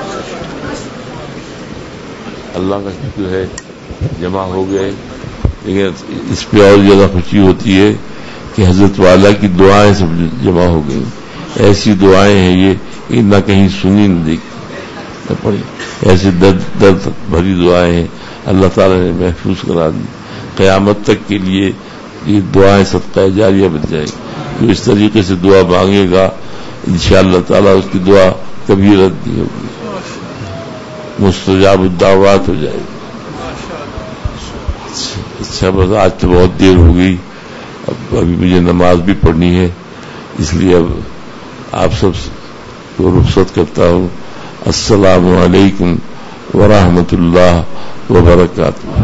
اللہ کا شکر ہے جمع ہو گئے, لیکن اس پہ اور زیادہ خوشی ہوتی ہے کہ حضرت والا کی دعائیں سب جمع ہو گئی. ایسی دعائیں ہیں یہ کہ نہ کہیں سنی نہ دیکھی نہ پڑھی. ایسے درد درد بھری دعائیں ہیں, اللہ تعالیٰ نے محفوظ کرا دی. قیامت تک کے لیے یہ دعائیں صدقہ جاریہ بن جائے گی. جو اس طریقے سے دعا مانگے گا انشاءاللہ تعالیٰ اس کی دعا کبھی رد نہیں ہوگی, مستجاب الدعوات ہو جائے گی. اچھا بس آج تو بہت دیر ہو گئی, اب ابھی مجھے نماز بھی پڑھنی ہے, اس لیے اب آپ سب کو رخصت کرتا ہوں. السلام علیکم ورحمۃ اللہ وبرکاتہ.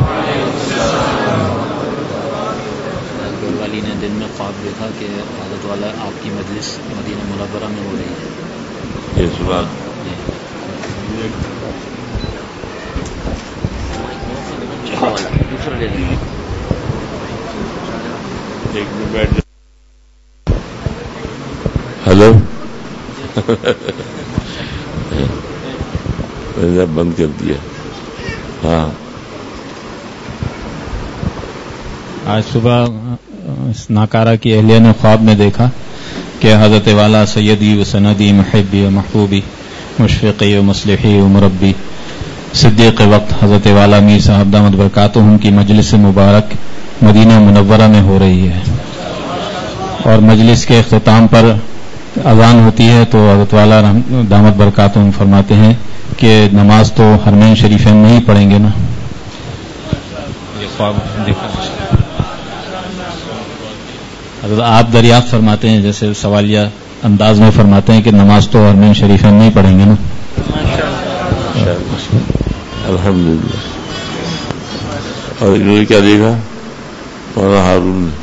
والی نے دن میں خواب دیکھا کہ حضرت والا آپ کی مجلس مدینہ منورہ میں ہو رہی ہے. یہ سبحان ہلو میں نے بند کر دیا. ہاں آج صبح ناکارہ کی اہلیہ نے خواب میں دیکھا کہ حضرت والا سیدی و سندی محبی و محبوبی مشفقی و مصلحی و مربی صدیق وقت حضرت والا میر صاحب دامت برکاتہم کی مجلس مبارک مدینہ منورہ میں ہو رہی ہے, اور مجلس کے اختتام پر اذان ہوتی ہے تو حضرت والا دامت برکاتہم فرماتے ہیں کہ نماز تو حرمین شریفین میں ہی پڑھیں گے نا. یہ خواب دیکھا حضرت آپ دریافت فرماتے ہیں جیسے سوالیہ انداز میں فرماتے ہیں کہ نماز تو حرمین شریفین نہیں پڑھیں گے نا؟ الحمدللہ. اور انہوں نے کیا دیکھا مولانا ہارون نے؟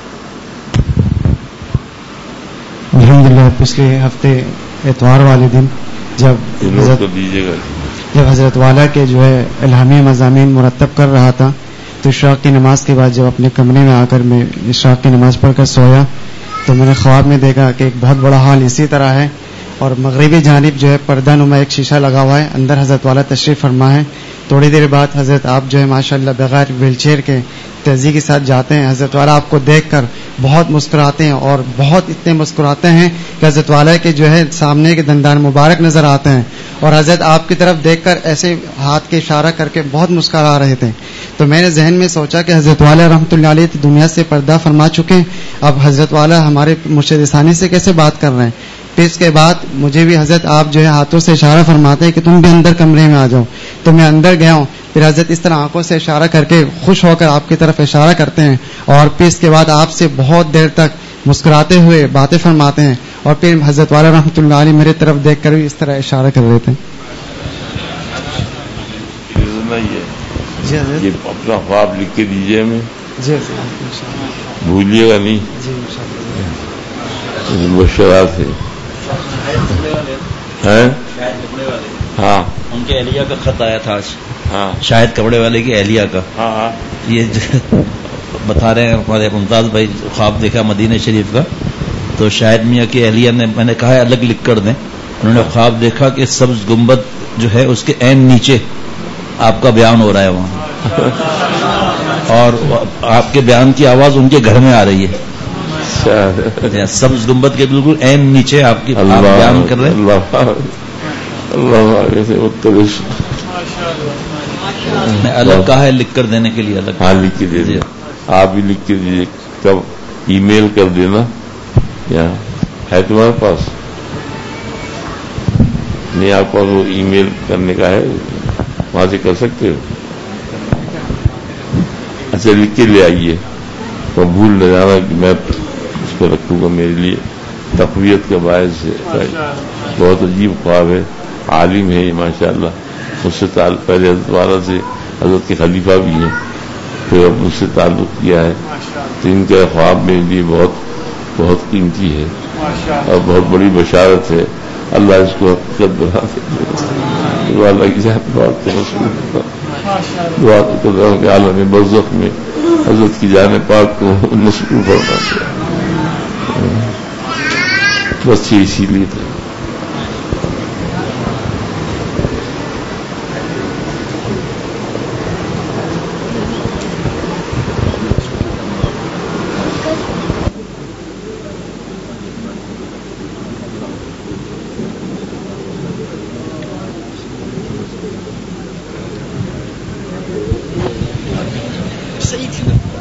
الحمدللہ پچھلے ہفتے اتوار والے دن جب نوٹ کر دیجیے گا جب حضرت والا کے جو ہے الہامی مضامین مرتب کر رہا تھا تو اشراق کی نماز کے بعد جب اپنے کمرے میں آ کر میں اشراق کی نماز پڑھ کر سویا تو میں نے خواب میں دیکھا کہ ایک بہت بڑا ہال اسی طرح ہے اور مغربی جانب جو ہے پردہ نما ایک شیشہ لگا ہوا ہے, اندر حضرت والا تشریف فرما ہے. تھوڑی دیر بعد حضرت آپ جو ہے ماشاءاللہ بغیر ویل چیئر کے تیزی کے ساتھ جاتے ہیں. حضرت والا آپ کو دیکھ کر بہت مسکراتے ہیں اور بہت اتنے مسکراتے ہیں کہ حضرت والا کے جو ہے سامنے کے دندان مبارک نظر آتے ہیں اور حضرت آپ کی طرف دیکھ کر ایسے ہاتھ کے اشارہ کر کے بہت مسکرا رہے تھے. تو میں نے ذہن میں سوچا کہ حضرت والا رحمۃ اللہ علیہ دنیا سے پردہ فرما چکے ہیں, اب حضرت والا ہمارے مرشد ثانی سے کیسے بات کر رہے ہیں. پھر اس کے بعد مجھے بھی حضرت آپ جو ہے ہاتھوں سے اشارہ فرماتے ہیں کہ تم بھی اندر کمرے میں آ جاؤ. تو میں اندر گیا ہوں. پھر حضرت اس طرح آنکھوں سے اشارہ کر کے خوش ہو کر آپ کی طرف اشارہ کرتے ہیں اور پھر اس کے بعد آپ سے بہت دیر تک مسکراتے ہوئے باتیں فرماتے ہیں اور پھر حضرت والا رحمۃ اللہ علیہ میرے طرف دیکھ کر بھی اس طرح اشارہ کر رہے تھے. جی یہ اپنا خواب لکھ کے دیجیے ہمیں. جی بھولیے گا نہیں. جی مبشرات ہے. ہاں ان کے اہلیہ کا خط آیا تھا آج. ہاں شاہد کپڑے والے کی اہلیہ کا. ہاں ہاں یہ بتا رہے ہیں ہمارے ممتاز بھائی خواب دیکھا مدینہ شریف کا, تو شاہد میاں کی اہلیہ نے, میں نے کہا ہے الگ لکھ کر دیں, انہوں نے خواب دیکھا کہ سبز گنبد جو ہے اس کے عین نیچے آپ کا بیان ہو رہا ہے وہاں اور آپ کے بیان کی آواز ان کے گھر میں آ رہی ہے. سبز گنبد کے بالکل عین نیچے آپ کی بیان کر رہے ہیں. میں الگ کہا ہے لکھ کر دینے کے لیے الگ. ہاں لکھ کے دے دیں, آپ بھی لکھ کے دیجیے. کب ای میل کر دینا یا ہے تمہارے پاس؟ نہیں آپ کو وہ ای میل کرنے کا ہے, وہاں سے کر سکتے ہو. اچھا لکھ کے لے آئیے, وہ بھول نہ جانا کہ میں اس کو رکھوں گا. میرے لیے تقویت کا باعث ہے. بہت عجیب خواب ہے. عالم ہے ماشاء اللہ. مجھ سے تعلق پہلے حضرت والا سے حضرت کے خلیفہ بھی ہیں, پھر اب مجھ سے تعلق کیا ہے. تو ان کا خواب میرے لیے بہت بہت قیمتی ہے اور بہت بڑی بشارت ہے. اللہ اس کو حقیقت بنا دے. اللہ کی جان بات کو مصروف دعا کر رہا ہوں کہ عالم برزخ میں حضرت کی جان پاک کو مصروف ہونا چاہیے. بس یہ اسی لیے تھا. صحیح تھی.